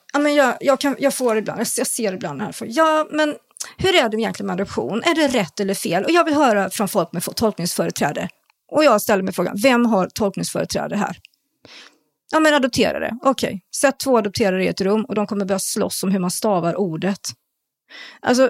Speaker 5: jag får ibland, jag ser ibland här. Men hur är det egentligen med adoption? Är det rätt eller fel? Och jag vill höra från folk med tolkningsföreträde. Och jag ställer mig frågan, vem har tolkningsföreträde här? Ja, men adopterare. Okej. Sätt 2 adopterare i ett rum och de kommer börja slåss om hur man stavar ordet. Alltså,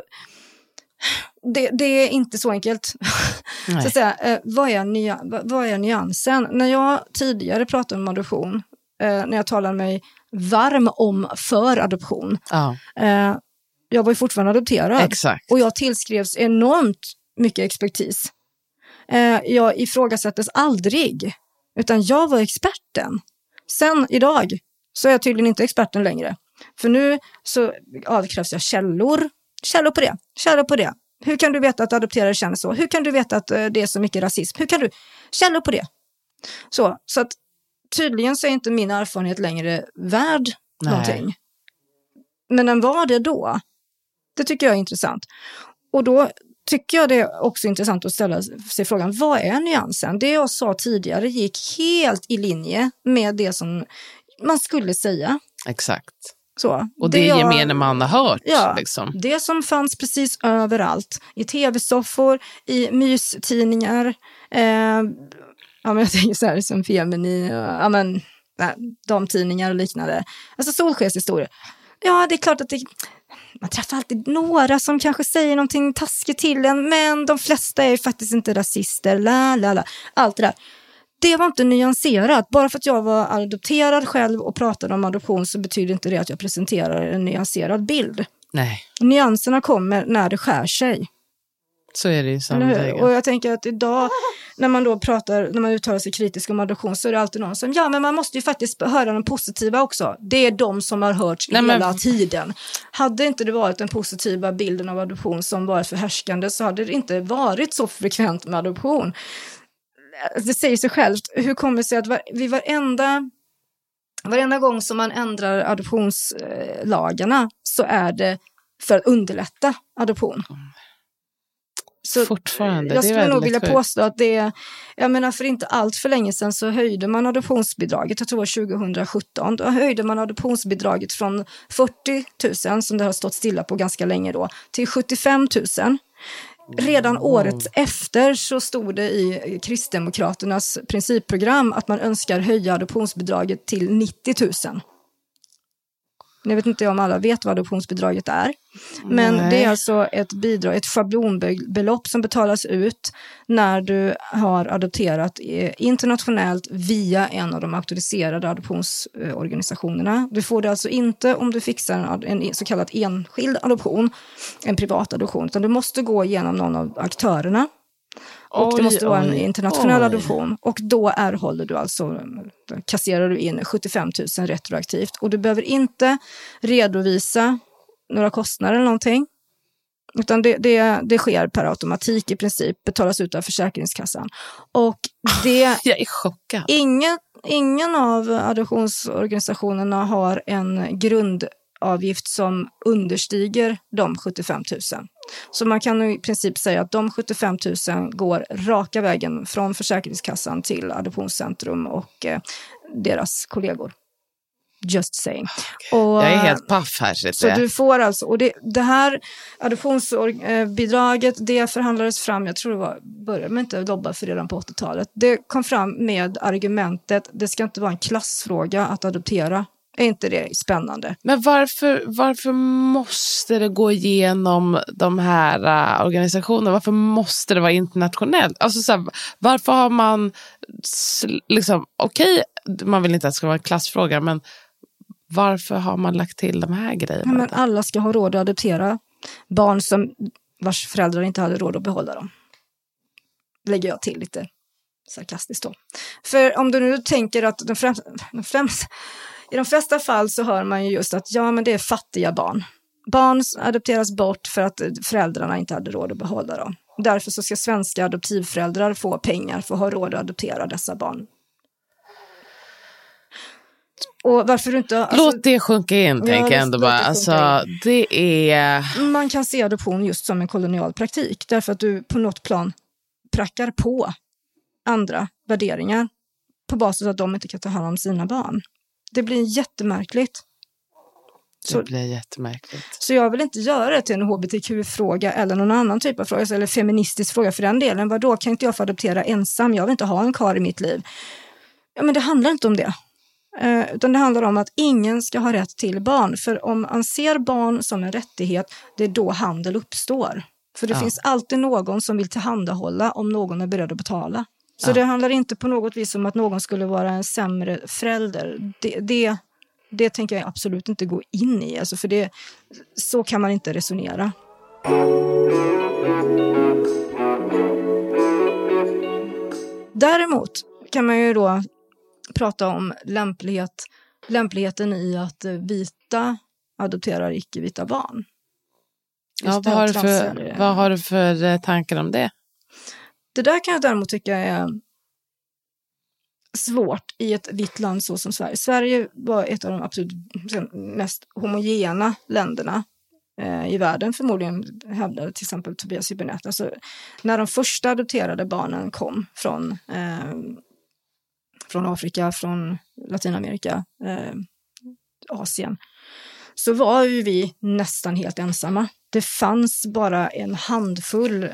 Speaker 5: det är inte så enkelt. Så att säga, vad är nyansen? När jag tidigare pratade om adoption, när jag talade mig varm om för adoption, jag var ju fortfarande adopterad.
Speaker 4: Exakt.
Speaker 5: Och jag tillskrevs enormt mycket expertis. Jag ifrågasattes aldrig, utan jag var experten. Sen idag så är jag tydligen inte experten längre. För nu så avkrävs jag källor på det. Hur kan du veta att adopterare känner så? Hur kan du veta att det är så mycket rasism? Hur kan du källor på det? Så att tydligen så är inte min erfarenhet längre värd någonting. Men den var det då. Det tycker jag är intressant. Och då tycker jag det är också intressant att ställa sig frågan, vad är nyansen? Det jag sa tidigare gick helt i linje med det som man skulle säga.
Speaker 4: Exakt.
Speaker 5: Så,
Speaker 4: och det gemene man har hört.
Speaker 5: Ja,
Speaker 4: liksom.
Speaker 5: Det som fanns precis överallt. I tv-soffor, i mystidningar. Men jag tänker så här som Femini. Damtidningar och liknande. Alltså solskenshistorier. Ja, det är klart att man träffar alltid några som kanske säger någonting taskigt till en. Men de flesta är ju faktiskt inte rasister. Allt det där. det var inte nyanserat. Bara för att jag var adopterad själv och pratade om adoption så betyder inte det att jag presenterar en nyanserad bild.
Speaker 3: Nej.
Speaker 5: Nyanserna kommer när det skär sig.
Speaker 3: Så är det ju som
Speaker 5: och jag tänker att idag när man då när man uttalar sig kritiskt om adoption så är det alltid någon som, ja men man måste ju faktiskt höra den positiva också. Det är de som har hörts hela tiden. Hade inte det varit den positiva bilden av adoption som varit förhärskande så hade det inte varit så frekvent med adoption. Det säger sig självt. Hur kommer det sig att vid varenda gång som man ändrar adoptionslagarna så är det för att underlätta adoption. Så
Speaker 3: fortfarande.
Speaker 5: Jag skulle nog vilja påstå att jag menar för inte allt för länge sedan så höjde man adoptionsbidraget, jag tror det var 2017, då höjde man adoptionsbidraget från 40 000 som det har stått stilla på ganska länge då, till 75 000. Redan året efter så stod det i Kristdemokraternas principprogram att man önskar höja adoptionsbidraget till 90 000. Jag vet inte om alla vet vad adoptionsbidraget är. Men det är alltså ett schablonbelopp som betalas ut när du har adopterat internationellt via en av de auktoriserade adoptionsorganisationerna. Du får det alltså inte om du fixar en så kallad enskild adoption, en privat adoption, utan du måste gå igenom någon av aktörerna. Och det måste vara en internationell adoption. Och då kasserar du in 75 000 retroaktivt. Och du behöver inte redovisa några kostnader eller någonting. Utan det sker per automatik i princip. Betalas ut av Försäkringskassan. Och
Speaker 3: jag är chockad.
Speaker 5: Ingen av adoptionsorganisationerna har en grundavgift som understiger de 75 000. Så man kan i princip säga att de 75 000 går raka vägen från Försäkringskassan till Adoptionscentrum och deras kollegor. Just saying. Och,
Speaker 3: jag är helt paff här.
Speaker 5: Så du får alltså, och det här adoptionsbidraget, det förhandlades fram, jag tror det började man inte lobba för redan på 80-talet. Det kom fram med argumentet, det ska inte vara en klassfråga att adoptera. Är inte det spännande?
Speaker 3: Men varför måste det gå igenom de här organisationerna? Varför måste det vara internationellt? Alltså så här, varför har man liksom, okej, man vill inte att det ska vara en klassfråga, men varför har man lagt till de här grejerna?
Speaker 5: Ja, men alla ska ha råd att adoptera barn vars föräldrar inte hade råd att behålla dem. Lägger jag till lite sarkastiskt då. För om du nu tänker att i de flesta fall så hör man ju just att men det är fattiga barn. Barn adopteras bort för att föräldrarna inte hade råd att behålla dem. Därför så ska svenska adoptivföräldrar få pengar för att ha råd att adoptera dessa barn. Och varför du inte...
Speaker 3: Låt det sjunka in, tänker jag ändå bara. Alltså, det är...
Speaker 5: Man kan se adoption just som en kolonial praktik. Därför att du på något plan prackar på andra värderingar på basis att de inte kan ta hand om sina barn. Det blir jättemärkligt.
Speaker 3: Det blir jättemärkligt.
Speaker 5: Så jag vill inte göra det till en hbtq-fråga eller någon annan typ av fråga, eller feministisk fråga för den delen. Vadå, kan inte jag få adoptera ensam? Jag vill inte ha en karl i mitt liv. Ja, men det handlar inte om det. Utan det handlar om att ingen ska ha rätt till barn. För om man ser barn som en rättighet, det är då handel uppstår. För det finns alltid någon som vill tillhandahålla om någon är beredd att betala. Så det handlar inte på något vis om att någon skulle vara en sämre förälder. Det tänker jag absolut inte gå in i. Alltså för så kan man inte resonera. Däremot kan man ju då prata om lämpligheten i att vita adopterar icke-vita barn.
Speaker 3: Vad har du för tankar om det?
Speaker 5: Det där kan jag däremot tycka är svårt i ett vitt land så som Sverige. Sverige var ett av de absolut mest homogena länderna i världen, förmodligen hävdade till exempel Tobias Hübinette. Alltså, när de första adopterade barnen kom från Afrika, från Latinamerika, Asien, så var ju vi nästan helt ensamma. Det fanns bara en handfull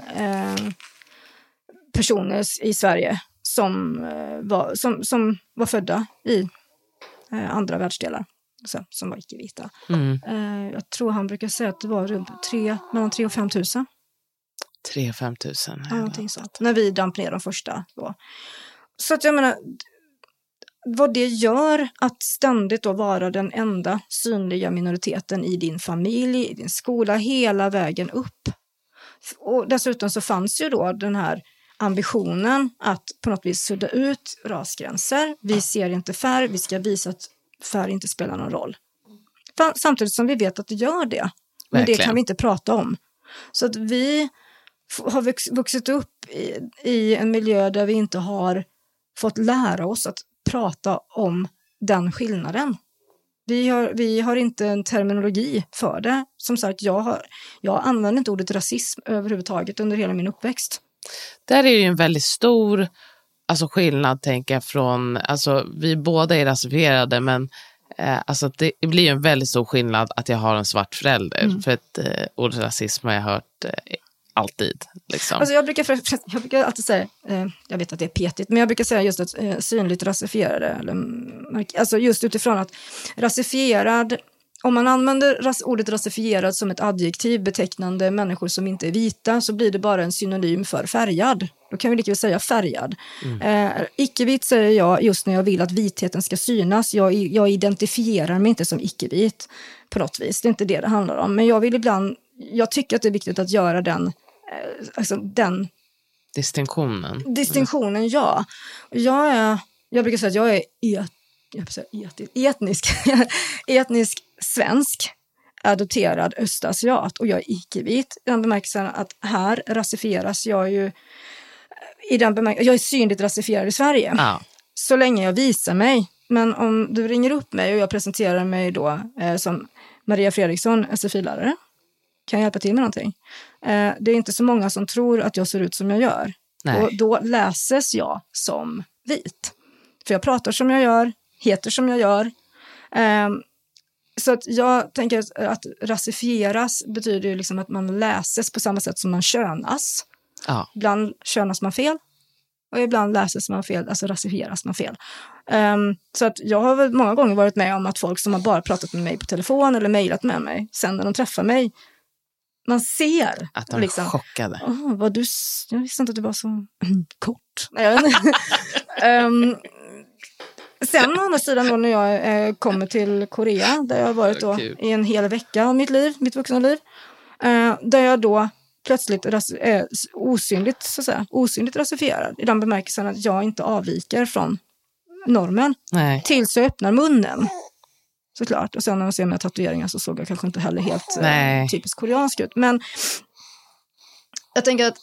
Speaker 5: personer i Sverige som var födda i andra världsdelar, som var icke-vita. Jag tror han brukar säga att det var mellan 3 och 5 000.
Speaker 3: 3 och 5 000.
Speaker 5: Ja, någonting sånt. När vi damp ner de första då. Så att jag menar, vad det gör att ständigt då vara den enda synliga minoriteten i din familj, i din skola, hela vägen upp. Och dessutom så fanns ju då den här ambitionen att på något vis sudda ut rasgränser. Vi ser inte färg, vi ska visa att färg inte spelar någon roll. Samtidigt som vi vet att det gör det. Men det kan vi inte prata om. Så att vi har vuxit upp i en miljö där vi inte har fått lära oss att prata om den skillnaden. Vi har inte en terminologi för det. Som sagt, jag använder inte ordet rasism överhuvudtaget under hela min uppväxt.
Speaker 4: Där är ju en väldigt stor skillnad, tänker jag, från, vi båda är rasifierade, men det blir ju en väldigt stor skillnad att jag har en svart förälder. För ett ordet rasism har jag hört alltid. Liksom.
Speaker 5: Jag brukar alltid säga, jag vet att det är petigt, men jag brukar säga just att synligt rasifierade, just utifrån att rasifierad, om man använder ordet rasifierad som ett adjektiv betecknande människor som inte är vita, så blir det bara en synonym för färgad. Då kan vi lika väl säga färgad. Icke-vit säger jag just när jag vill att vitheten ska synas. Jag identifierar mig inte som icke-vit på något vis. Det är inte det handlar om. Men jag tycker att det är viktigt att göra den distinktionen, ja. Jag brukar säga att jag är etnisk svensk, adopterad östasiat, och jag är icke-vit. I den bemärkelsen att här rasifieras jag ju, jag är synligt rasifierad i Sverige. Så länge jag visar mig. Men om du ringer upp mig och jag presenterar mig då som Maria Fredriksson, SFI-lärare, kan jag hjälpa till med någonting? Det är inte så många som tror att jag ser ut som jag gör. Nej. Och då läses jag som vit. För jag pratar som jag gör, heter som jag gör. Så att jag tänker att rasifieras betyder ju liksom att man läses på samma sätt som man könas. Ja. Ibland könas man fel. Och ibland läses man fel, alltså rasifieras man fel. Så att jag har väl många gånger varit med om att folk som har bara pratat med mig på telefon eller mejlat med mig, sen när de träffar mig, man ser
Speaker 4: att de är chockade.
Speaker 5: Jag visste inte att du var så kort. Sen å andra sidan då, när jag kommer till Korea, där jag har varit då i en hel vecka av mitt vuxna liv, där jag då plötsligt är osynligt rasifierad, i den bemärkelsen att jag inte avviker från normen. Nej. Tills jag öppnar munnen. Såklart. Och sen när jag ser med tatueringar så såg jag kanske inte heller helt typiskt koreansk ut. Men jag tänker att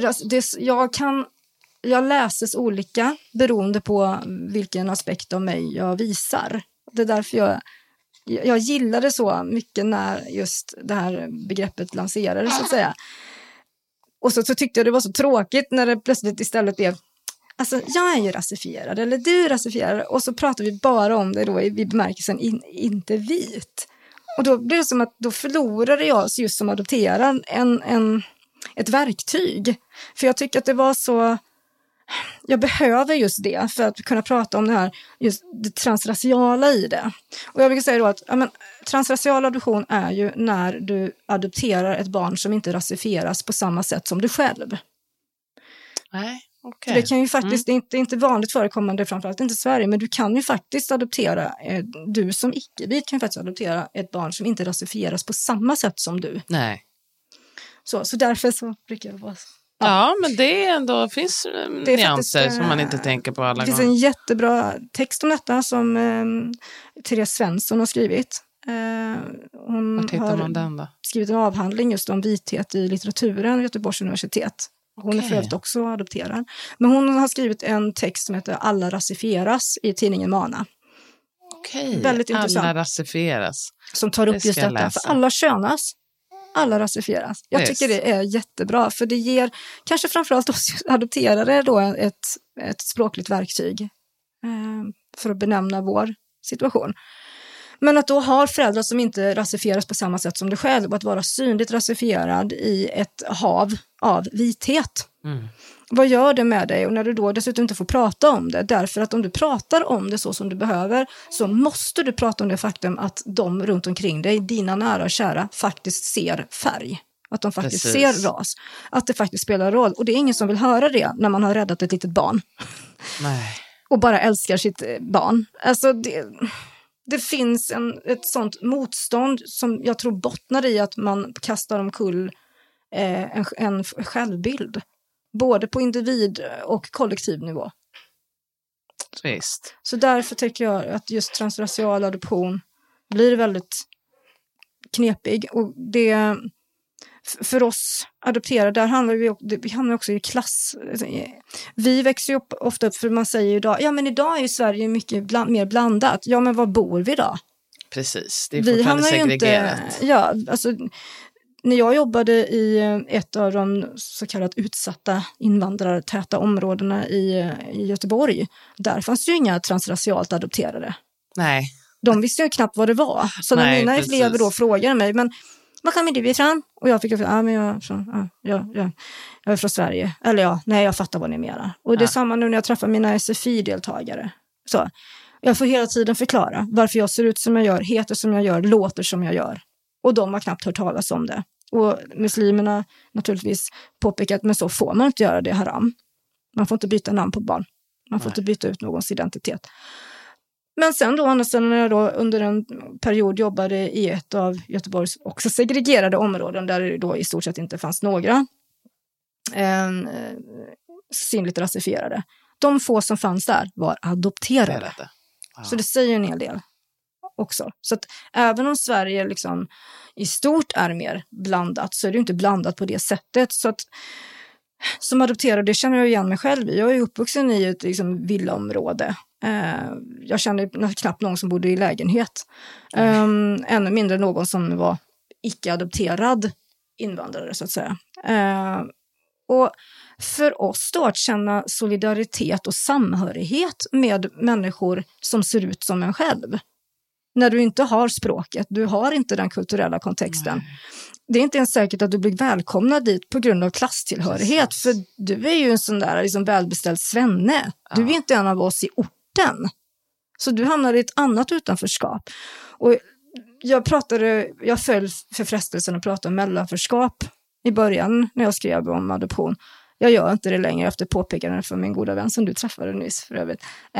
Speaker 5: jag läses olika beroende på vilken aspekt av mig jag visar. Det är därför jag gillade så mycket när just det här begreppet lanserades, så att säga. Och så tyckte jag det var så tråkigt när det plötsligt istället blev, jag är ju rasifierad, eller du är rasifierad, och så pratar vi bara om det då i bemärkelsen inte vit. Och då blir det som att då förlorade jag just som adopterad ett verktyg. För jag tycker att det var så, jag behöver just det för att kunna prata om det här, just det transraciala i det. Och jag brukar säga då att transracial adoption är ju när du adopterar ett barn som inte rasifieras på samma sätt som du själv.
Speaker 4: Nej, okej.
Speaker 5: För det kan ju faktiskt, det är inte vanligt förekommande, framförallt inte i Sverige, men du kan ju faktiskt adoptera, du som icke-vit kan ju faktiskt adoptera ett barn som inte rasifieras på samma sätt som du.
Speaker 4: Nej.
Speaker 5: Så därför så brukar jag vara...
Speaker 4: Ja, men det är ändå, finns nyanser faktiskt, som man inte tänker på alla gånger. Det finns
Speaker 5: en jättebra text om detta som Therese Svensson har skrivit. Hon har skrivit en avhandling just om vithet i litteraturen vid Göteborgs universitet. Hon är för övrigt också adopterad. Men hon har skrivit en text som heter Alla rasifieras i tidningen Mana.
Speaker 4: Okej,
Speaker 5: väldigt intressant.
Speaker 4: Alla rasifieras.
Speaker 5: Som tar upp just detta, för alla könas. Alla rasifieras. Jag tycker det är jättebra, för det ger kanske framförallt oss adopterare då ett språkligt verktyg för att benämna vår situation. Men att då ha föräldrar som inte rasifieras på samma sätt som du själv, och att vara synligt rasifierad i ett hav av vithet. Mm. Vad gör det med dig? Och när du då dessutom inte får prata om det, därför att om du pratar om det så som du behöver, så måste du prata om det faktum att de runt omkring dig, dina nära och kära, faktiskt ser färg. Att de faktiskt ser ras. Att det faktiskt spelar roll. Och det är ingen som vill höra det när man har räddat ett litet barn.
Speaker 4: Nej.
Speaker 5: Och bara älskar sitt barn. Alltså det finns ett sånt motstånd som jag tror bottnar i att man kastar omkull en självbild. Både på individ- och kollektivnivå.
Speaker 4: Visst.
Speaker 5: Så därför tycker jag att just transracial adoption blir väldigt knepig. Och det, för oss adopterade, där vi hamnar också i klass. Vi växer ju ofta upp, för man säger ju idag, ja men idag är ju Sverige mycket mer blandat. Ja men var bor vi då?
Speaker 4: Precis, det är fortfarande segregerat.
Speaker 5: När jag jobbade i ett av de så kallat utsatta invandrartäta områdena i Göteborg, där fanns ju inga transracialt adopterade. Nej. De visste ju knappt vad det var. Så när mina elever då frågade mig, men var kommer du ifrån? Och jag fick jag är från Sverige. Eller jag fattar vad ni menar. Och det är samma nu när jag träffar mina SFI-deltagare. Så jag får hela tiden förklara varför jag ser ut som jag gör, heter som jag gör, låter som jag gör. Och de har knappt hört talas om det. Och muslimerna naturligtvis påpekat, men så får man inte göra, det haram. Man får inte byta namn på barn. Man får inte byta ut någons identitet. Men sen då, när jag då under en period jobbade i ett av Göteborgs också segregerade områden, där det då i stort sett inte fanns några synligt rasifierade. De få som fanns där var adopterade. Så det säger en hel del också. Så att även om Sverige liksom i stort är mer blandat, så är det inte blandat på det sättet. Så att som adopterad, det känner jag igen mig själv i. Jag är uppvuxen i ett liksom villaområde. Jag känner knappt någon som bodde i lägenhet. Ännu mindre någon som var icke-adopterad invandrare, så att säga. Och för oss då att känna solidaritet och samhörighet med människor som ser ut som en själv. När du inte har språket, du har inte den kulturella kontexten. Nej. Det är inte ens säkert att du blir välkomnad dit på grund av klasstillhörighet. Precis. För du är ju en sån där liksom välbeställd svenne. Ja. Du är inte en av oss i orten. Så du hamnar i ett annat utanförskap. Och jag föll för frestelsen att prata om mellanförskap i början när jag skrev om adoption. Jag gör inte det längre efter påpekanden för min goda vän som du träffade nyss för övrigt.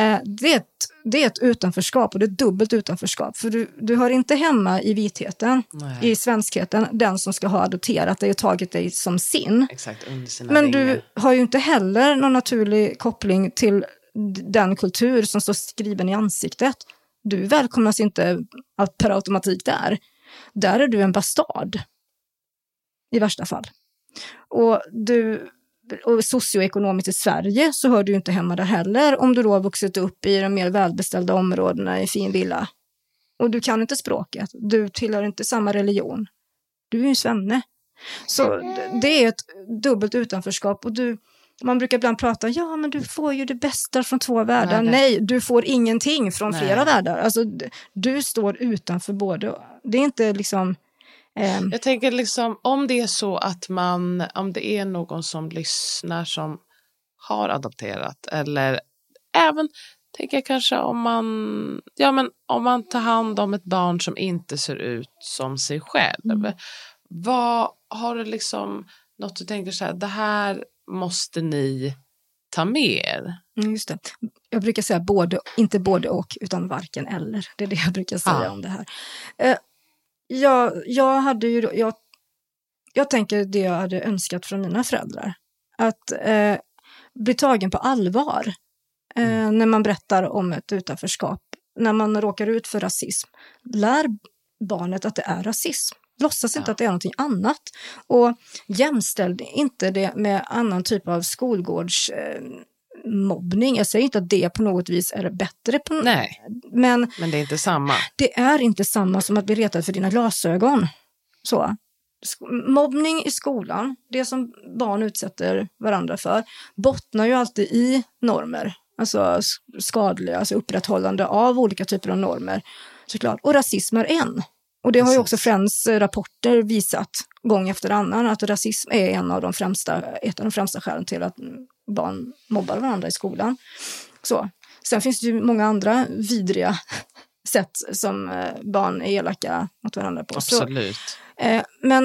Speaker 5: Det är ett utanförskap, och det är ett dubbelt utanförskap. För du hör inte hemma i vitheten, i svenskheten, den som ska ha adopterat dig och tagit dig som sin. Exakt, under sina Men ringar. Du har ju inte heller någon naturlig koppling till den kultur som står skriven i ansiktet. Du välkomnas inte per automatik där. Där är du en bastard. I värsta fall. Och socioekonomiskt i Sverige så hör du inte hemma där heller, om du då har vuxit upp i de mer välbeställda områdena i fin villa. Och du kan inte språket. Du tillhör inte samma religion. Du är ju en svenne. Så det är ett dubbelt utanförskap. Och man brukar ibland prata, ja men du får ju det bästa från två världar. Nej, du får ingenting från flera världar. Alltså du står utanför båda. Det är inte liksom...
Speaker 4: Jag tänker liksom, om det är så att om det är någon som lyssnar som har adopterat, eller även, tänker jag kanske om man tar hand om ett barn som inte ser ut som sig själv. Vad har du liksom, något du tänker så här, det här måste ni ta med er?
Speaker 5: Just det. Jag brukar säga inte både och, utan varken eller. Det är det jag brukar säga om det här. Jag tänker det jag hade önskat från mina föräldrar. Att bli tagen på allvar när man berättar om ett utanförskap. När man råkar ut för rasism. Lär barnet att det är rasism. Låtsas inte att det är någonting annat. Och jämställ inte det med annan typ av skolgårdsmobbning. Jag säger inte att det på något vis är bättre.
Speaker 4: Nej, men det är inte samma.
Speaker 5: Det är inte samma som att bli retad för dina glasögon. Så. Mobbning i skolan, det som barn utsätter varandra för, bottnar ju alltid i normer. Alltså skadliga, alltså upprätthållande av olika typer av normer. Såklart. Och rasism är en. Och det har ju också Friends rapporter visat gång efter annan, att rasism är ett av de främsta skälen till att barn mobbar varandra i skolan. Så. Sen finns det ju många andra vidriga sätt som barn är elaka mot varandra på.
Speaker 4: Absolut.
Speaker 5: Men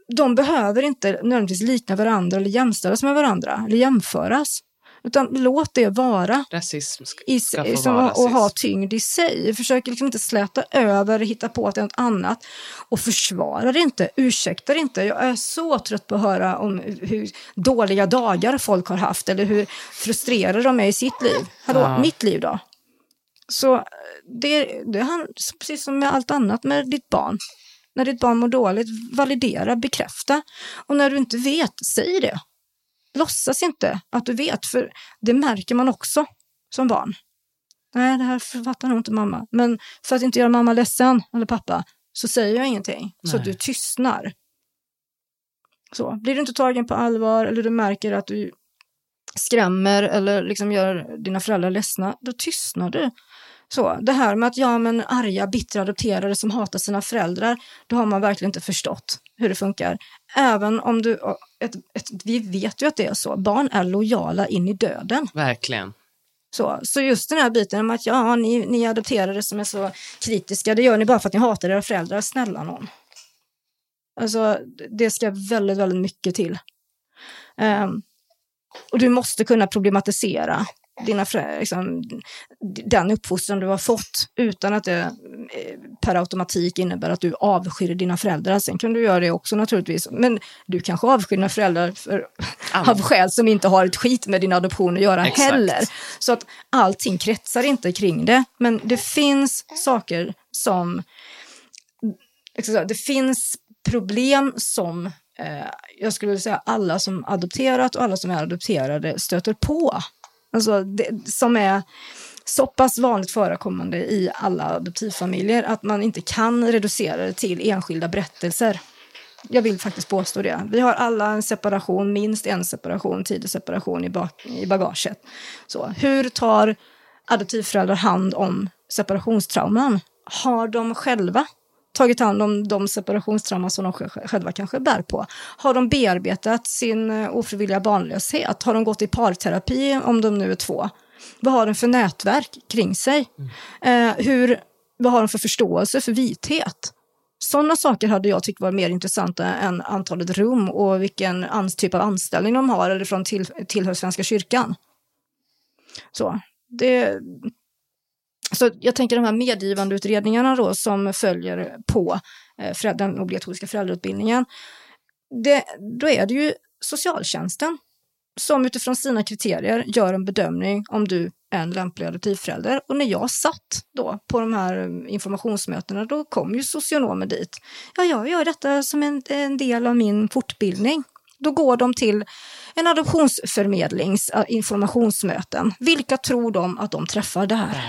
Speaker 5: de behöver inte nödvändigtvis likna varandra eller jämställas med varandra eller jämföras. Utan låt det vara
Speaker 4: rasism
Speaker 5: och ha tyngd i sig. Försök liksom inte släta över, hitta på något annat och försvara det inte, ursäkta det inte. Jag är så trött på att höra om hur dåliga dagar folk har haft eller hur frustrerade de är i sitt liv. Mitt liv då. Så det är precis som med allt annat med ditt barn. När ditt barn mår dåligt, validera, bekräfta. Och när du inte vet, säg det. Låtsas inte att du vet, för det märker man också som barn. Nej, det här författar nog inte mamma. Men för att inte göra mamma ledsen, eller pappa, så säger jag ingenting. Nej. Så att du tystnar. Så, blir du inte tagen på allvar, eller du märker att du skrämmer, eller liksom gör dina föräldrar ledsna, då tystnar du. Så, det här med att arga, bittra adopterade som hatar sina föräldrar, då har man verkligen inte förstått hur det funkar. Även om vi vet ju att det är så. Barn är lojala in i döden.
Speaker 4: Verkligen.
Speaker 5: Så just den här biten med att ni adopterade som är så kritiska, det gör ni bara för att ni hatar era föräldrar. Snälla någon. Alltså, det ska väldigt, väldigt mycket till. Och du måste kunna problematisera den uppfostran du har fått utan att det per automatik innebär att du avskyr dina föräldrar. Sen kan du göra det också naturligtvis. Men du kanske avskyr dina föräldrar av skäl som inte har ett skit med din adoption att göra heller. Så att allting kretsar inte kring det. Men det finns saker som... Det finns problem som jag skulle säga alla som adopterat och alla som är adopterade stöter på. Alltså som är så pass vanligt förekommande i alla adoptivfamiljer att man inte kan reducera det till enskilda berättelser. Jag vill faktiskt påstå det. Vi har alla en separation, minst en separation, tidig separation i bagaget. Så, hur tar adoptivföräldrar hand om separationstrauman? Har de själva tagit hand om de separationstrauman som de själva kanske bär på? Har de bearbetat sin ofrivilliga barnlöshet? Har de gått i parterapi om de nu är 2? Vad har de för nätverk kring sig? Vad har de för förståelse för vithet? Sådana saker hade jag tyckt var mer intressanta än antalet rum och vilken typ av anställning de har eller från tillhör Svenska kyrkan. Så jag tänker de här medgivandeutredningarna då som följer på den obligatoriska föräldrautbildningen. Då är det ju socialtjänsten som utifrån sina kriterier gör en bedömning om du är en lämplig adoptivförälder. Och när jag satt då på de här informationsmötena, då kom ju socionomer dit. Ja, jag gör detta som en del av min fortbildning. Då går de till en adoptionsförmedlings informationsmöten. Vilka tror de att de träffar där?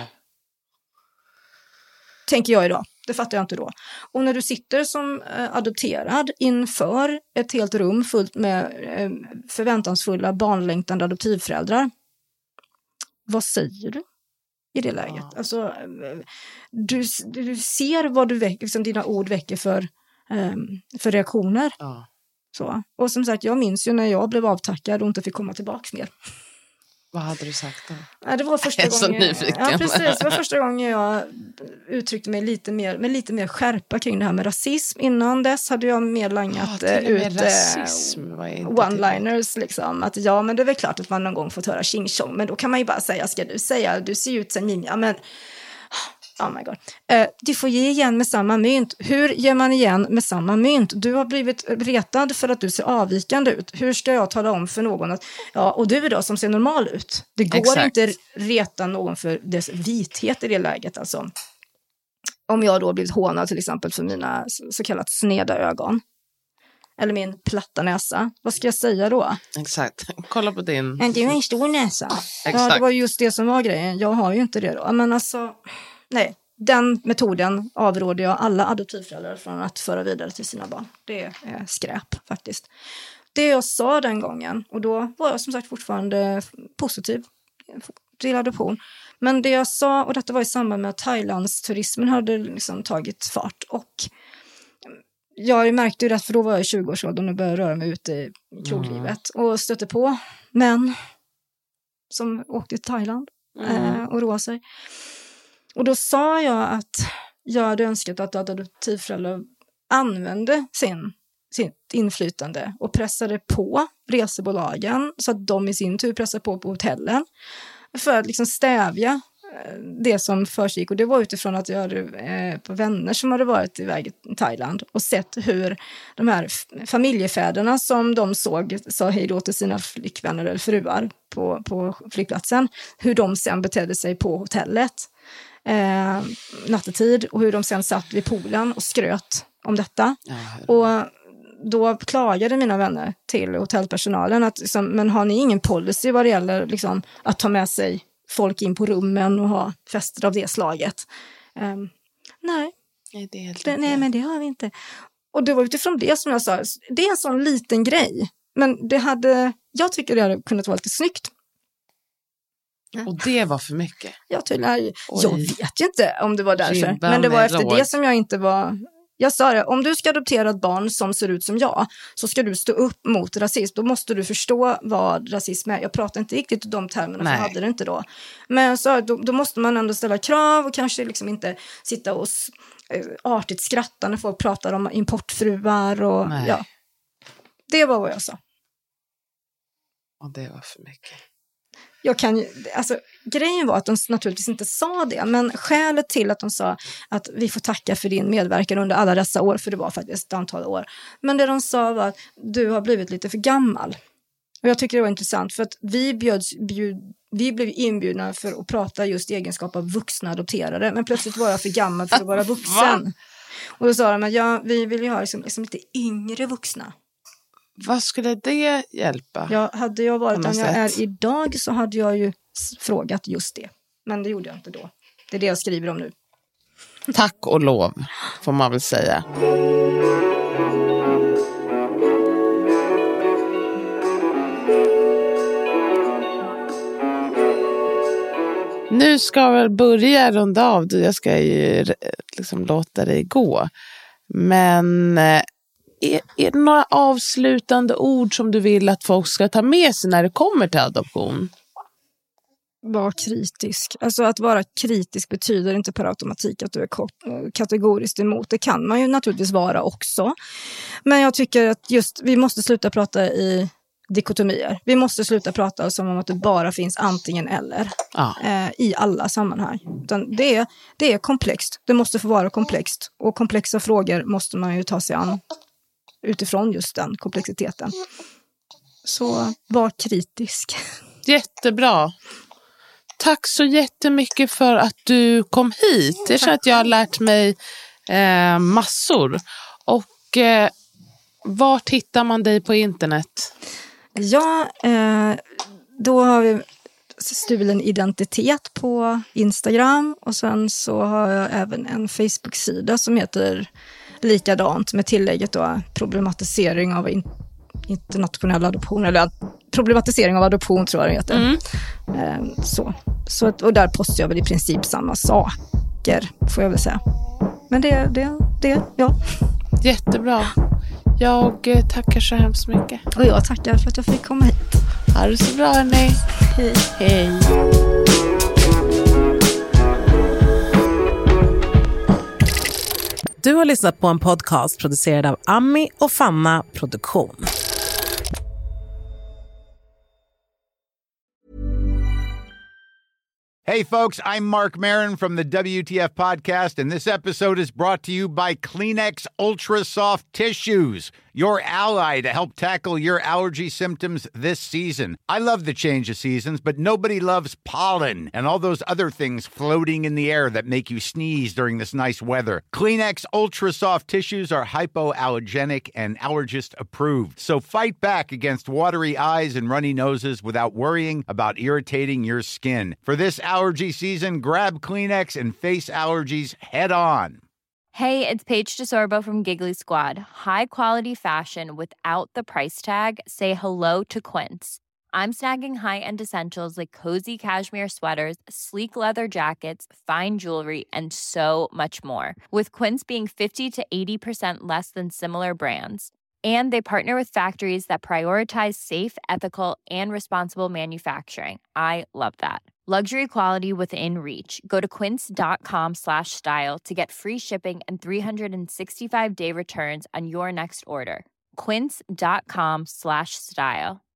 Speaker 5: Tänker jag idag. Det fattar jag inte då. Och när du sitter som adopterad inför ett helt rum fullt med förväntansfulla barnlängtande adoptivföräldrar. Vad säger du i det läget? Ja. Alltså, du ser vad som dina ord väcker för reaktioner. Ja. Så. Och som sagt, jag minns ju när jag blev avtackad och inte fick komma tillbaka mer.
Speaker 4: Vad hade du sagt då?
Speaker 5: Ja, det var första gången. Ja, precis. Det var första gången jag uttryckte mig med lite mer skärpa kring det här med rasism. Innan dess hade jag mer langat ut one-liners liksom. Att men det är väl klart att man någon gång fått höra tjing tjong. Men då kan man ju bara säga, ska du säga, du ser ut som Mimia, men oh my god. Du får ge igen med samma mynt. Hur ger man igen med samma mynt? Du har blivit retad för att du ser avvikande ut. Hur ska jag tala om för någon att och du då som ser normal ut? Det går inte reta någon för dess vithet i det läget alltså. Om jag då blivit hånad till exempel för mina så kallat sneda ögon. Eller min platta näsa. Vad ska jag säga då?
Speaker 4: Exakt. Kolla på din.
Speaker 5: Du har en stor näsa. Ja, det var just det som var grejen. Jag har ju inte det då. Men alltså, nej. Den metoden avråder jag alla adoptivföräldrar från att föra vidare till sina barn. Det är skräp faktiskt. Det jag sa den gången, och då var jag som sagt fortfarande positiv till adoption. Men det jag sa, och detta var i samband med att Thailandsturismen hade liksom tagit fart. Och jag märkte ju det, för då var jag i 20-årsåldern och började röra mig ute i kroglivet. Och stötte på män som åkte till Thailand och roade sig. Och då sa jag att jag hade önskat att adoptivföräldrar använde sin sitt inflytande och pressade på resebolagen så att de i sin tur pressade på hotellen för att liksom stävja det som försiggick. Och det var utifrån att jag hade på vänner som hade varit iväg i Thailand och sett hur de här familjefäderna som de såg sa hej då till sina flickvänner eller fruar på flygplatsen, hur de sen betedde sig på hotellet nattetid och hur de sen satt vid poolen och skröt om detta. Och då klagade mina vänner till hotellpersonalen att liksom, men har ni ingen policy vad det gäller liksom, att ta med sig folk in på rummen och ha fester av det slaget? Nej, men det har vi inte. Och det var utifrån det som jag sa, det är en sån liten grej, men jag tycker det hade kunnat vara lite snyggt.
Speaker 4: Och det var för mycket?
Speaker 5: Jag vet ju inte om det var därför, men det var efter det som jag inte var... Jag sa det, om du ska adoptera ett barn som ser ut som jag, så ska du stå upp mot rasism. Då måste du förstå vad rasism är. Jag pratar inte riktigt i de termerna, för jag hade det inte då. Men jag sa, då måste man ändå ställa krav och kanske liksom inte sitta och artigt skratta när folk pratar om importfruar. Och, ja. Det var vad jag sa.
Speaker 4: Och det var för mycket.
Speaker 5: Grejen var att de naturligtvis inte sa det, men skälet till att de sa att vi får tacka för din medverkan under alla dessa år, för det var faktiskt ett antal år, men det de sa var att du har blivit lite för gammal. Och jag tycker det var intressant, för att vi blev inbjudna för att prata just i egenskap av vuxna adopterade, men plötsligt var jag för gammal för att vara vuxen. Och då sa de att vi vill ju ha liksom lite yngre vuxna.
Speaker 4: Vad skulle det hjälpa?
Speaker 5: Hade jag varit där jag är idag så hade jag ju frågat just det. Men det gjorde jag inte då. Det är det jag skriver om nu.
Speaker 4: Tack och lov, får man väl säga. Nu ska vi börja runda av. Jag ska ju liksom låta dig gå. Men... Är det några avslutande ord som du vill att folk ska ta med sig när det kommer till adoption?
Speaker 5: Var kritisk. Alltså att vara kritisk betyder inte per automatik att du är kategoriskt emot. Det kan man ju naturligtvis vara också. Men jag tycker att vi måste sluta prata i dikotomier. Vi måste sluta prata som om att det bara finns antingen eller i alla sammanhang. Utan det är komplext. Det måste få vara komplext. Och komplexa frågor måste man ju ta sig an utifrån just den komplexiteten. Så var kritisk.
Speaker 4: Jättebra. Tack så jättemycket för att du kom hit. Det känns att jag har lärt mig massor. Och vart hittar man dig på internet?
Speaker 5: Ja, då har vi Stulen identitet på Instagram. Och sen så har jag även en Facebook-sida som heter likadant med tillägget då problematisering av internationell adoption, eller problematisering av adoption tror jag det heter. Så och där postar jag väl i princip samma saker, får jag väl säga. Men det ja.
Speaker 4: Jättebra. Jag tackar så hemskt mycket.
Speaker 5: Och jag tackar för att jag fick komma hit.
Speaker 4: Ha det så bra, hörni.
Speaker 5: Hej.
Speaker 4: Hej.
Speaker 6: Du har lyssnat på en podcast producerad av Ami och Fanna Produktion.
Speaker 7: Hey folks, I'm Mark Maron from the WTF podcast, and this episode is brought to you by Kleenex Ultra Soft Tissues, your ally to help tackle your allergy symptoms this season. I love the change of seasons, but nobody loves pollen and all those other things floating in the air that make you sneeze during this nice weather. Kleenex Ultra Soft Tissues are hypoallergenic and allergist approved, so fight back against watery eyes and runny noses without worrying about irritating your skin. For this allergy season, grab Kleenex and face allergies head on.
Speaker 8: Hey, it's Paige DeSorbo from Giggly Squad. High quality fashion without the price tag. Say hello to Quince. I'm snagging high-end essentials like cozy cashmere sweaters, sleek leather jackets, fine jewelry, and so much more. With Quince being 50 to 80% less than similar brands. And they partner with factories that prioritize safe, ethical, and responsible manufacturing. I love that. Luxury quality within reach. Go to quince.com/style to get free shipping and 365-day returns on your next order. quince.com/style.